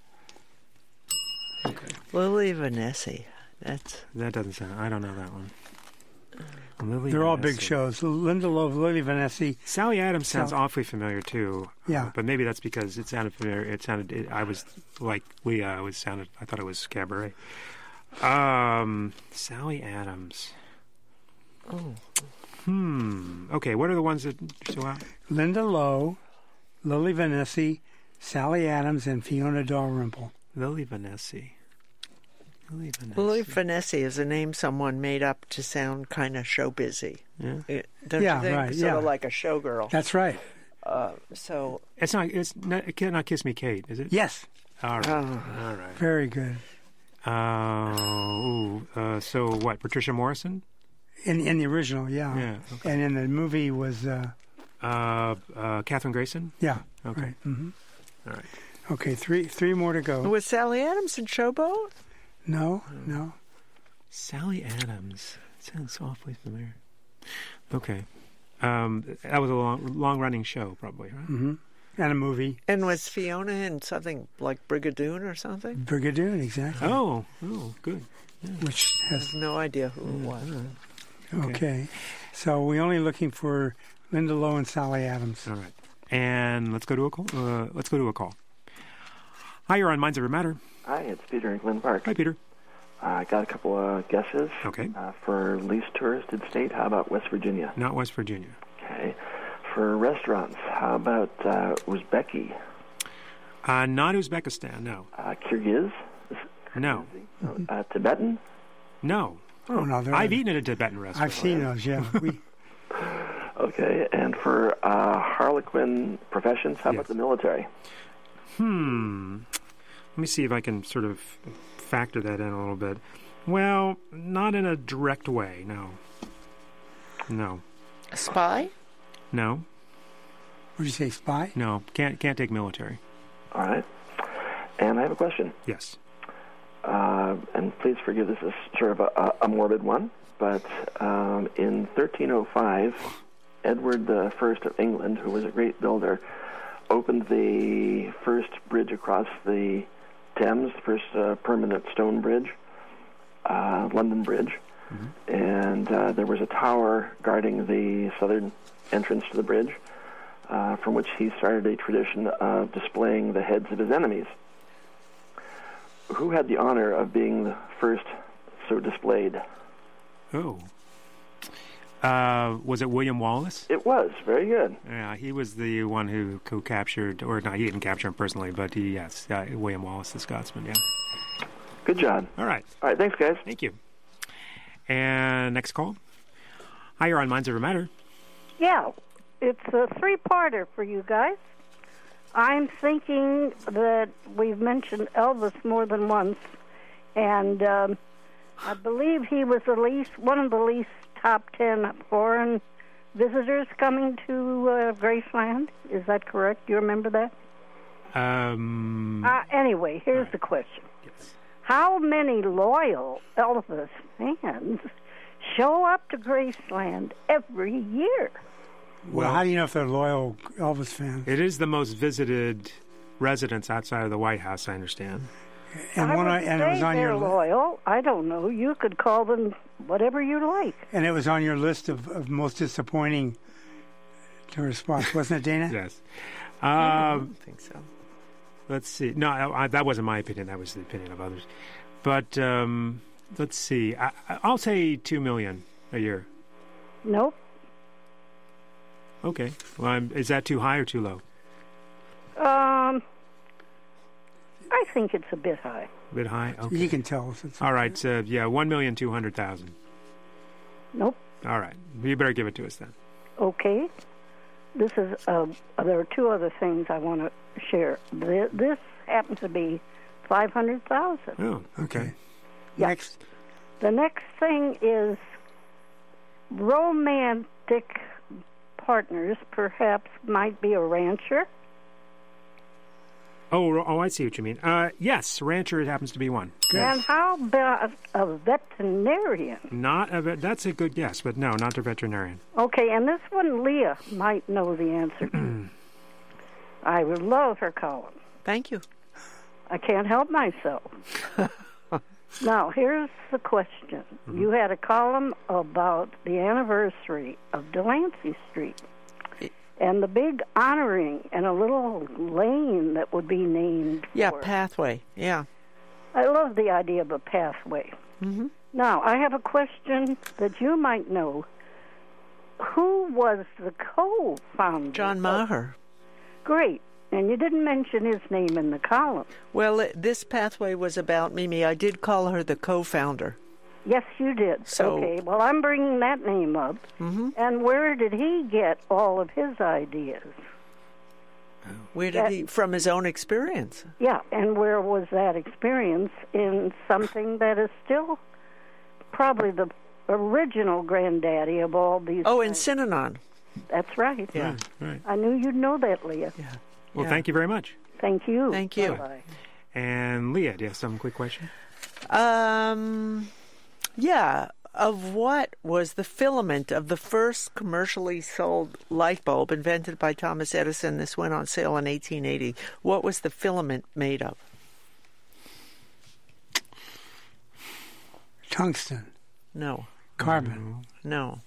Okay. Lily Vanessa. That's That doesn't sound. I don't know that one. Lily They're all Vanessa. big shows. Linda Lowe, Lily Vanessa. Sally Adams sounds Sal- awfully familiar too. Yeah. Uh, but maybe that's because it sounded familiar. It sounded. It, I was like Leah. I was sounded. I thought it was Cabaret. Um, Sally Adams. oh. Hmm. Okay. What are the ones that are still out? Linda Lowe, Lily Vanessa, Sally Adams, and Fiona Dalrymple. Lily Vanessa. Lily Vanessa. Lily Vanessa is a name someone made up to sound kind of show busy. Yeah. It, don't Yeah, you think? right, Sort yeah. of like a showgirl. That's right. Uh, so It's not. It's not. It cannot Kiss Me, Kate. Is it? Yes. All right. Oh. All right. Very good. Uh, ooh, uh, so what? Patricia Morrison? In in the original, yeah. Yeah. Okay. And in the movie was, uh, Uh, uh, Catherine Grayson? yeah. Okay. Right. hmm All right. Okay, three three more to go. was Sally Adams in Showboat? No, no. Sally Adams. Sounds awfully familiar. Okay. Um, that was a long, long-running show, probably, right? hmm And a movie. And was Fiona in something like Brigadoon or something? Brigadoon, exactly. Oh, oh, good. Yeah. Which I has have no idea who it was. okay. Okay. So we're only looking for Linda Lowe and Sally Adams. All right. And let's go to a call. Uh, let's go to a call. Hi, you're on Minds Over Matter. Hi, it's Peter in Glen Park. Hi, Peter. I uh, got a couple of guesses. Okay. Uh, for least touristed state, how about West Virginia? Not West Virginia. Okay. For restaurants, how about uh, Uzbeki? Uh, not Uzbekistan, no. Uh, Kyrgyz? No. Uh, Tibetan? No. Oh, no. they're- I've eaten at a Tibetan restaurant. I've seen those, yeah. We, Okay, and for uh, Harlequin professions, how Yes. about the military? Hmm. Let me see if I can sort of factor that in a little bit. Well, not in a direct way, no. No. A spy? No. would you say spy? No. Can't can't take military. All right. And I have a question. Yes. Uh, and please forgive this is sort of a, a morbid one, but um, in thirteen oh five, Edward the First of England, who was a great builder, opened the first bridge across the Thames, the first uh, permanent stone bridge, uh, London Bridge. Mm-hmm. And uh, there was a tower guarding the southern entrance to the bridge, uh, from which he started a tradition of displaying the heads of his enemies. Who had the honor of being the first so displayed? Oh. Uh, was it William Wallace? It was. Very good. Yeah, he was the one who, who captured, or no, he didn't capture him personally, but he, yes, uh, William Wallace, the Scotsman, yeah. Good job. All right. All right, thanks, guys. Thank you. And next call. Hi, you're on Minds Over Matter. Yeah, it's a three-parter for you guys. I'm thinking that we've mentioned Elvis more than once, and um, I believe he was the least, one of the least top ten foreign visitors coming to uh, Graceland. Is that correct? Do you remember that? Um. Uh, anyway, here's right. the question. Yes. How many loyal Elvis fans show up to Graceland every year? Well, Well, how do you know if they're loyal Elvis fans? It is the most visited residence outside of the White House, I understand. And I one, would I- and it say was on they're your li- loyal. I don't know. You could call them whatever you like. and it was on your list of, of most disappointing tourist spots, wasn't it, Dana? Yes. I Um, don't think so. let's see. No, I, I, that wasn't my opinion. That was the opinion of others. But um, let's see. I, I- I'll say two million a year. Nope. Okay. Well, I'm, is that too high or too low? Um, I think it's a bit high. A bit high. Okay. You can tell us. It's All right. So yeah, one million two hundred thousand. Nope. All right. You better give it to us then. Okay. This is. Uh, there are two other things I want to share. This, this happens to be five hundred thousand. Oh. Okay. Yeah. Next. The next thing is romantic partners. Perhaps might be a rancher. Oh, oh, I see what you mean. Uh, yes, rancher. It happens to be one. And how about a veterinarian? Not a vet. That's a good guess, but no, not a veterinarian. Okay, and this one, Leah might know the answer to. I would love her column. Thank you. I can't help myself. Now, here's the question. Mm-hmm. You had a column about the anniversary of Delancey Street and the big honoring and a little lane that would be named Yeah, for it. pathway. Yeah. I love the idea of a pathway. Mm-hmm. Now, I have a question that you might know. Who was the co-founder? John Maher. Great. And you didn't mention his name in the column. Well, it, this pathway was about Mimi. I did call her the co-founder. Yes, you did. So- okay, well, I'm bringing that name up. Mm-hmm. And where did he get all of his ideas? Where did That- he? From his own experience. Yeah, and where was that experience in something that is still probably the original granddaddy of all these Oh, in things? Synanon. That's right. Yeah. Right. I knew you'd know that, Leah. Yeah. Well, Yeah. thank you very much. Thank you. Thank you. Bye-bye. And Leah, do you have some quick question? Um, yeah. Of what was the filament of the first commercially sold light bulb invented by Thomas Edison? This went on sale in eighteen eighty. What was the filament made of? Tungsten. No. Carbon. No.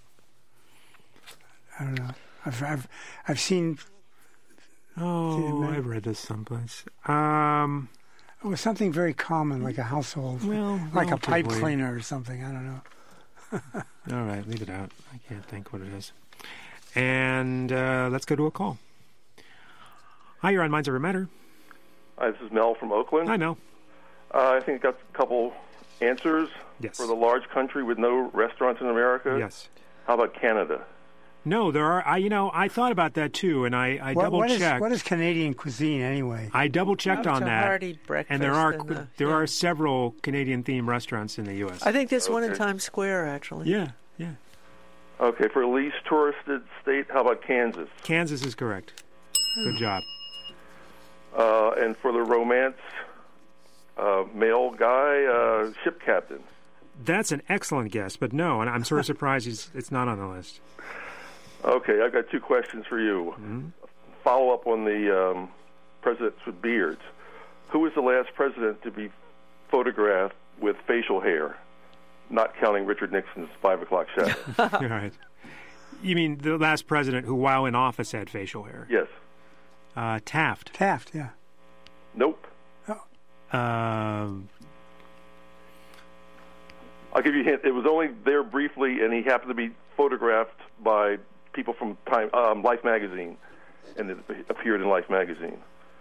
I don't know. I've I've I've seen. Oh, I've read this someplace. Um, it was something very common, like a household, well, like a pipe relatively. cleaner or something. I don't know. All right, leave it out. I can't think what it is. And uh, let's go to a call. Hi, you're on Minds Over Matter. Hi, this is Mel from Oakland. Hi, Mel. Uh, I think I got a couple answers. Yes. For the large country with no restaurants in America. Yes. How about Canada? No, there are. I, you know, I thought about that too, and I, I What- double what is- checked. what is Canadian cuisine anyway? I double checked Oh, on it's a that, hearty and there are breakfast and, uh, there are several Canadian themed restaurants in the U S. I think there's one in Okay. Times Square, actually. Yeah, yeah. Okay, for least touristed state, how about Kansas? Kansas is correct. Good job. Uh, and for the romance, uh, male guy, uh, ship captain. That's an excellent guess, but no, and I'm sort of surprised he's, it's not on the list. Okay, I've got two questions for you. Mm-hmm. Follow up on the um, presidents with beards. Who was the last president to be photographed with facial hair? Not counting Richard Nixon's five o'clock shadow. All right. You mean the last president who, while in office, had facial hair? Yes. Uh, Taft. Taft, yeah. Nope. Um, I'll give you a hint. It was only there briefly, and he happened to be photographed by people from Time, um, Life magazine, and it appeared in Life magazine.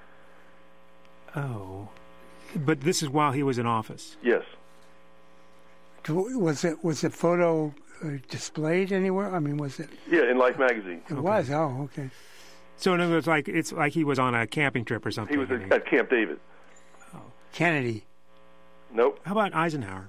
Oh, but this is while he was in office. Yes. Was it was the photo uh, displayed anywhere? I mean, was it? Yeah, in Life magazine. It was. Oh, okay. So in other words, like it's like he was on a camping trip or something. He was at, at Camp David. Kennedy. Nope. How about Eisenhower?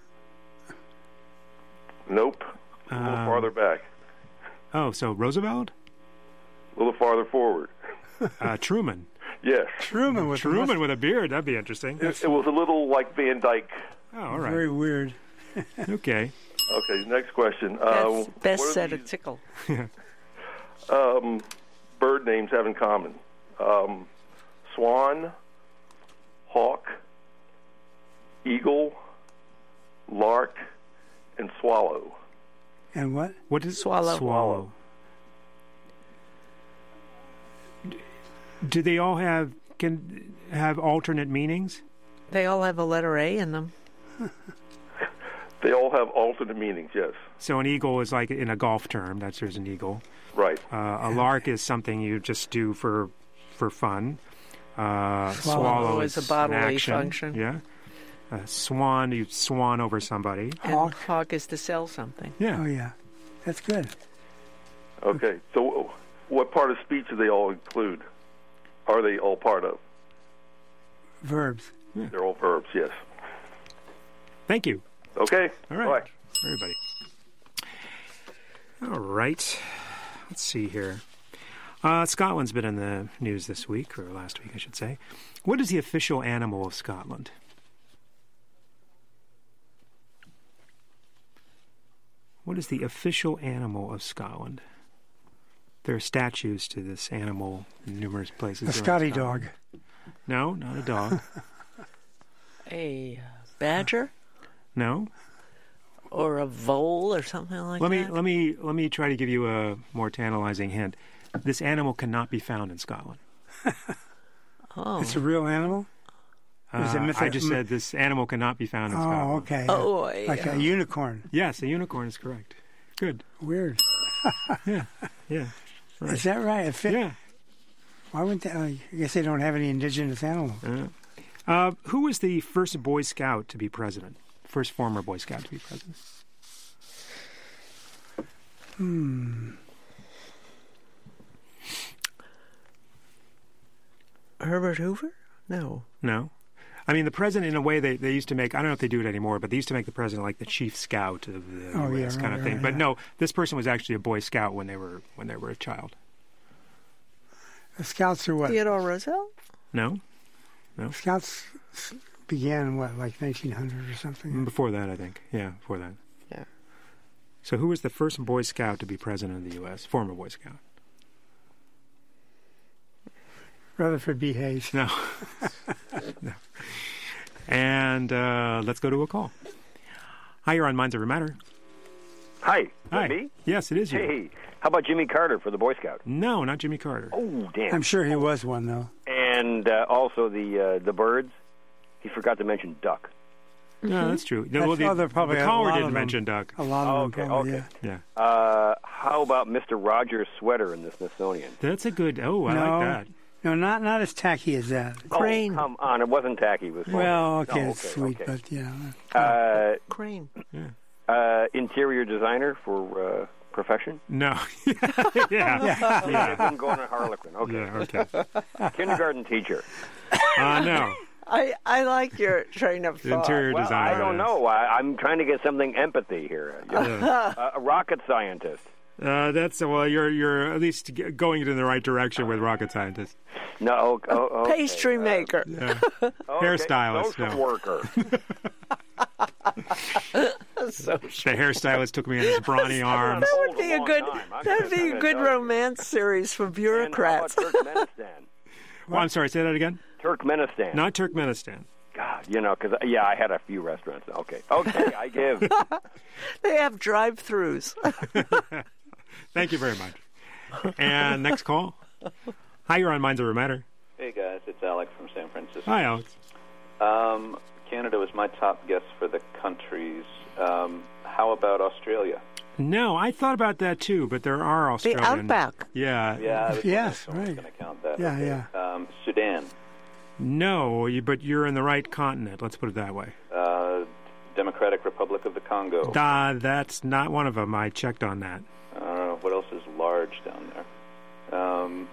Nope. A little Um, farther back. Oh, so Roosevelt? A little farther forward. Uh, Truman. Yes. Truman with Truman with a beard. That'd be interesting. It, it was a little like Van Dyke. Oh, all right. Very weird. Okay. Okay, next question. Best, uh, best what are set these, of tickle. um, bird names have in common? Um, swan, hawk, eagle, lark, and swallow. And what? What is Swallow. Swallow. Do they all have can have alternate meanings? They all have a letter A in them. They all have alternate meanings, yes. So an eagle is like in a golf term. That's there's an eagle. Right. Uh, a lark is something you just do for for fun. Uh, Swallow swallow is is a bodily an action. function. Yeah. Uh, swan, you swan over somebody. And hawk. hawk is to sell something. Yeah. Oh, yeah. That's good. Okay, so what part of speech do they all include? Are they all part of? Verbs. Yeah. They're all verbs, yes. Thank you. Okay. All right. Bye. Everybody. All right. Let's see here. Uh, Scotland's been in the news this week, or last week, I should say. What is the official animal of Scotland? What is the official animal of Scotland? There are statues to this animal in numerous places. A Scotty dog. No, not a dog. A badger? No. Or a vole or something like let me that? let me let me try to give you a more tantalizing hint. This animal cannot be found in Scotland. Oh. It's a real animal? Uh, Is it myth- I just said this animal cannot be found in Oh, Scotland. okay. Oh, Like yeah. a unicorn. Yes, a unicorn is correct. Good. Weird. Yeah. Yeah. Right. Is that right? It fit? Yeah. Why wouldn't they? uh, I guess they don't have any indigenous animals. Uh, uh, who was the first Boy Scout to be president? First former Boy Scout to be president? Hmm. Herbert Hoover? No. No. I mean, the president, in a way, they, they used to make, I don't know if they do it anymore, but they used to make the president like the chief scout of the Oh, U yeah, S right, kind of thing. right, But yeah. no, this person was actually a Boy Scout when they were when they were a child. The Scouts are what? Theodore Roosevelt? No? No? Scouts s- began in what, like nineteen hundred or something? Before that, I think. Yeah, before that. Yeah. So who was the first Boy Scout to be president of the U S? Former Boy Scout. Rutherford B. Hayes. No. No. And uh, let's go to a call. Hi, you're on Minds Over Matter. Hi. Is Hi. that me? Yes, it is you. Hey, how about Jimmy Carter for the Boy Scout? No, not Jimmy Carter. Oh, damn. I'm sure he was one, though. And uh, also the uh, the birds. He forgot to mention duck. No, that's true. That's- well, the, oh, there probably the a caller lot didn't of them. mention duck. A lot of Oh, them, okay, probably, okay. yeah. Yeah. Uh, how about Mister Rogers' sweater in the Smithsonian? That's a good. Oh, I no, like that. No, not not as tacky as that. Crane. Oh, come on. It wasn't tacky. It was Well, funny. okay, No, it's sweet, okay. but yeah. Uh, Crane. uh, interior designer for uh, profession? No. yeah. Yeah. Yeah. I'm going to Harlequin. Okay. Yeah, okay. Kindergarten teacher. Uh, no. I, I like your train of thought. Interior Well, designer. I don't know. I, I'm trying to get something empathy here. You know? Yeah. uh, a rocket scientist. Uh, that's well. You're you're at least g- going in the right direction with rocket scientist. No. Oh, okay. Pastry maker. Yeah. Okay, Hairstylist. Social No. worker. So The hairstylist took me in his brawny arms. that would be a long good time. I that would could've be a done good it. romance series for And how bureaucrats. about Turkmenistan? Well, I'm sorry. Say that again. Turkmenistan. Not Turkmenistan. God, you know, because yeah, I had a few restaurants. Okay, okay, I give. They have drive-throughs. Thank you very much. And next call. Hi, you're on Minds Over Matter. Hey guys, it's Alex from San Francisco. Hi, Alex. Um, Canada was my top guess for the countries. Um, how about Australia? No, I thought about that too, but there are Australian. The Outback. Yeah. Yeah. I was Yes, wondering if right. someone's going to count that. Yeah, Okay. yeah. Um, Sudan. No, you, but you're in the right continent. Let's put it that way. Uh, Democratic Republic of the Congo. Da, that's not one of them. I checked on that. I don't know. What else is large down there? Um,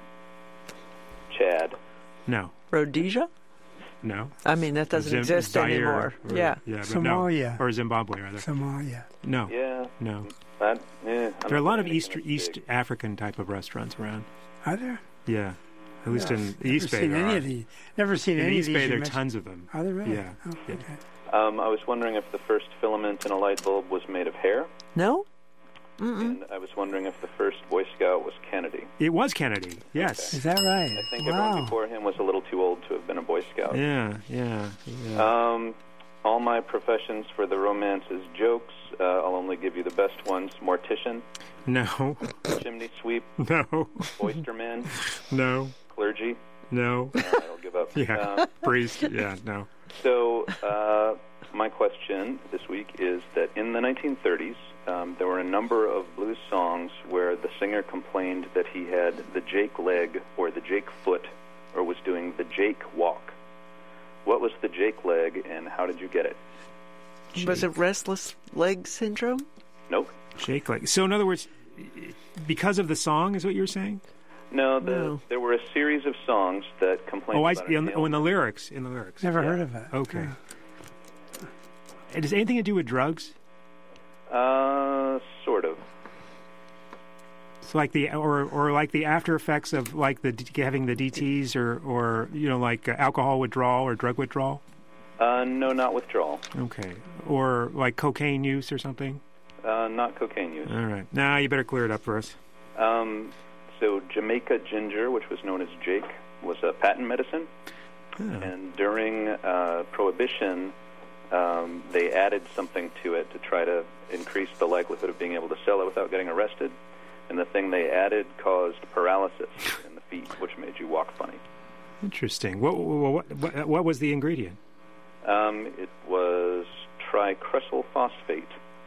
Chad. No. Rhodesia? No. I mean, that doesn't Zim- exist Zaire, anymore. or- yeah. yeah but Somalia. No. Or Zimbabwe, rather. Somalia. No. Yeah. No. That, eh, There are a lot of East East African type of restaurants around. Are there? Yeah. At least Yeah, in never the East Bay seen there any are. of the- never seen in any of East these Bay you there are mentioned. tons of them. Are there really? Yeah. Oh, yeah. okay. Um, I was wondering if the first filament in a light bulb was made of hair. No? Mm-mm. And I was wondering if the first Boy Scout was Kennedy. It was Kennedy. Yes. Is that right? I think wow. everyone before him was a little too old to have been a Boy Scout. Yeah. Yeah. Yeah. Um, all my professions for the romance is jokes. Uh, I'll only give you the best ones. Mortician, No. chimney sweep, No. oysterman, No. clergy. No. All right, I'll give up. Yeah. Uh, Priest. Yeah. No. So, uh, my question this week is that in the nineteen thirties, um, there were a number of blues songs where the singer complained that he had the Jake leg or the Jake foot, or was doing the Jake walk. What was the Jake leg, and how did you get it? Was it restless leg syndrome? Nope. Jake leg. So in other words, because of the song, is what you're saying? No, the, No. there were a series of songs that complained Oh, I about see. an Oh, in the lyrics. In the lyrics. Never Yeah. heard of it. Okay. And does anything to do with drugs? Uh, sort of. It's like the or or like the after effects of like the having the D Ts or or you know like uh, alcohol withdrawal or drug withdrawal. Uh, no, not withdrawal. Okay. Or like cocaine use or something. Uh, not cocaine use. All right. Now you better clear it up for us. Um, so Jamaica ginger, which was known as Jake, was a patent medicine. Oh. And during uh, Prohibition, um, they added something to it to try to increase the likelihood of being able to sell it without getting arrested. And the thing they added caused paralysis in the feet, which made you walk funny. Interesting. What what what, what was the ingredient? Um, it was tricresyl phosphate.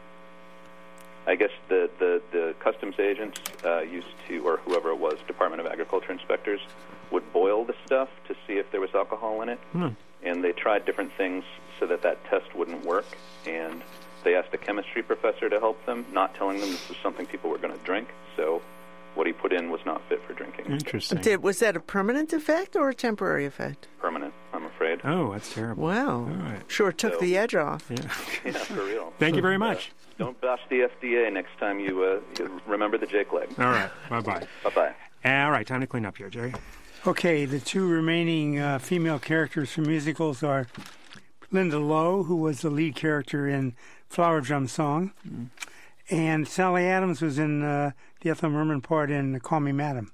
I guess the, the, the customs agents uh, used to, or whoever it was, Department of Agriculture inspectors, would boil the stuff to see if there was alcohol in it. Hmm. And they tried different things so that that test wouldn't work. And they asked a chemistry professor to help them, not telling them this was something people were going to drink. So what he put in was not fit for drinking. Interesting. Did, was that a permanent effect or a temporary effect? Permanent, I'm afraid. Oh, that's terrible. Wow. All right. Sure took So- the edge off. Yeah. Yeah, for real. Thank you very much. Uh, don't bash the F D A next time you, uh, you remember the Jake leg. All right. Bye bye. Bye-bye. All right. Time to clean up here, Jerry. Okay, the two remaining uh, female characters from musicals are Linda Lowe, who was the lead character in Flower Drum Song, Mm. and Sally Adams was in uh, the Ethel Merman part in Call Me Madam.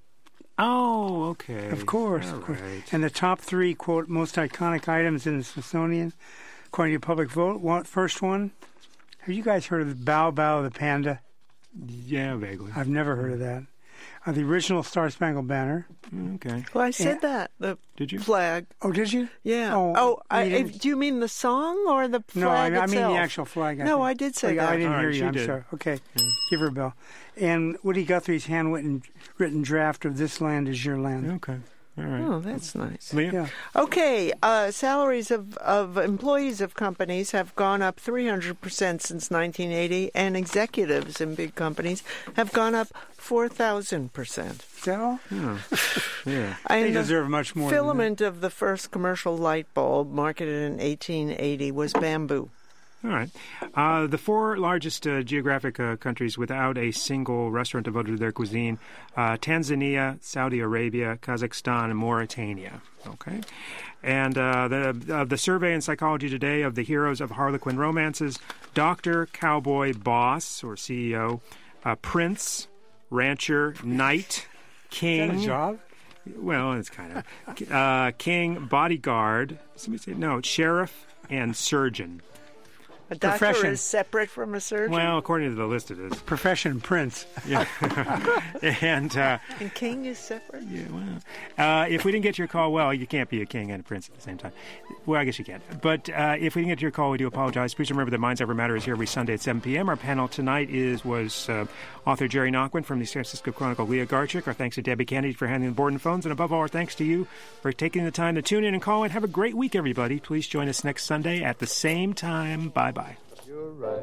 Oh, okay. Of course, All of course. right. And the top three, quote, most iconic items in the Smithsonian, according to Public Vote. One, first one, have you guys heard of Bow Bow the Panda? Yeah, vaguely. I've never heard of that. Uh, the original Star Spangled Banner. Okay. Well, I said And- that. The Did you? flag. Oh, did you? Yeah. Oh, Oh, I, you didn't- if- do you mean the song or the flag No, I, I itself? mean the actual flag. I No, think. I did say Oh, yeah, that. I didn't All hear right, you. she I'm did. sorry. Okay, give her a bell. And Woody Guthrie's handwritten written draft of "This Land Is Your Land." Okay. All right. Oh, that's nice. Leah? Yeah. Okay, uh, salaries of, of employees of companies have gone up three hundred percent since nineteen eighty, and executives in big companies have gone up four thousand percent. Is that all? Yeah. Yeah. They And the deserve much more. than filament of the first commercial light bulb, marketed in eighteen eighty, was bamboo. All right. Uh, the four largest uh, geographic uh, countries without a single restaurant devoted to their cuisine, uh, Tanzania, Saudi Arabia, Kazakhstan, and Mauritania. Okay. And uh, the uh, the survey in Psychology Today of the heroes of Harlequin romances, Doctor, Cowboy, Boss, or C E O, uh, Prince, Rancher, Knight, King. Is that a job? Well, it's kind of. Uh, King, Bodyguard, somebody say, no, Sheriff, and Surgeon. A doctor Profession. is separate from a surgeon? Well, according to the list, it is. Profession, Prince. Yeah. and uh, and king is separate? Yeah, well. Uh, if we didn't get your call, well, you can't be a king and a prince at the same time. Well, I guess you can. But uh, if we didn't get your call, we do apologize. Please remember that Minds Over Matter is here every Sunday at seven p.m. Our panel tonight is was uh, author Jerry Nachwin from the San Francisco Chronicle, Leah Garchik. Our thanks to Debbie Kennedy for handling the board and phones. And above all, our thanks to you for taking the time to tune in and call in. Have a great week, everybody. Please join us next Sunday at the same time. Bye-bye. You're right.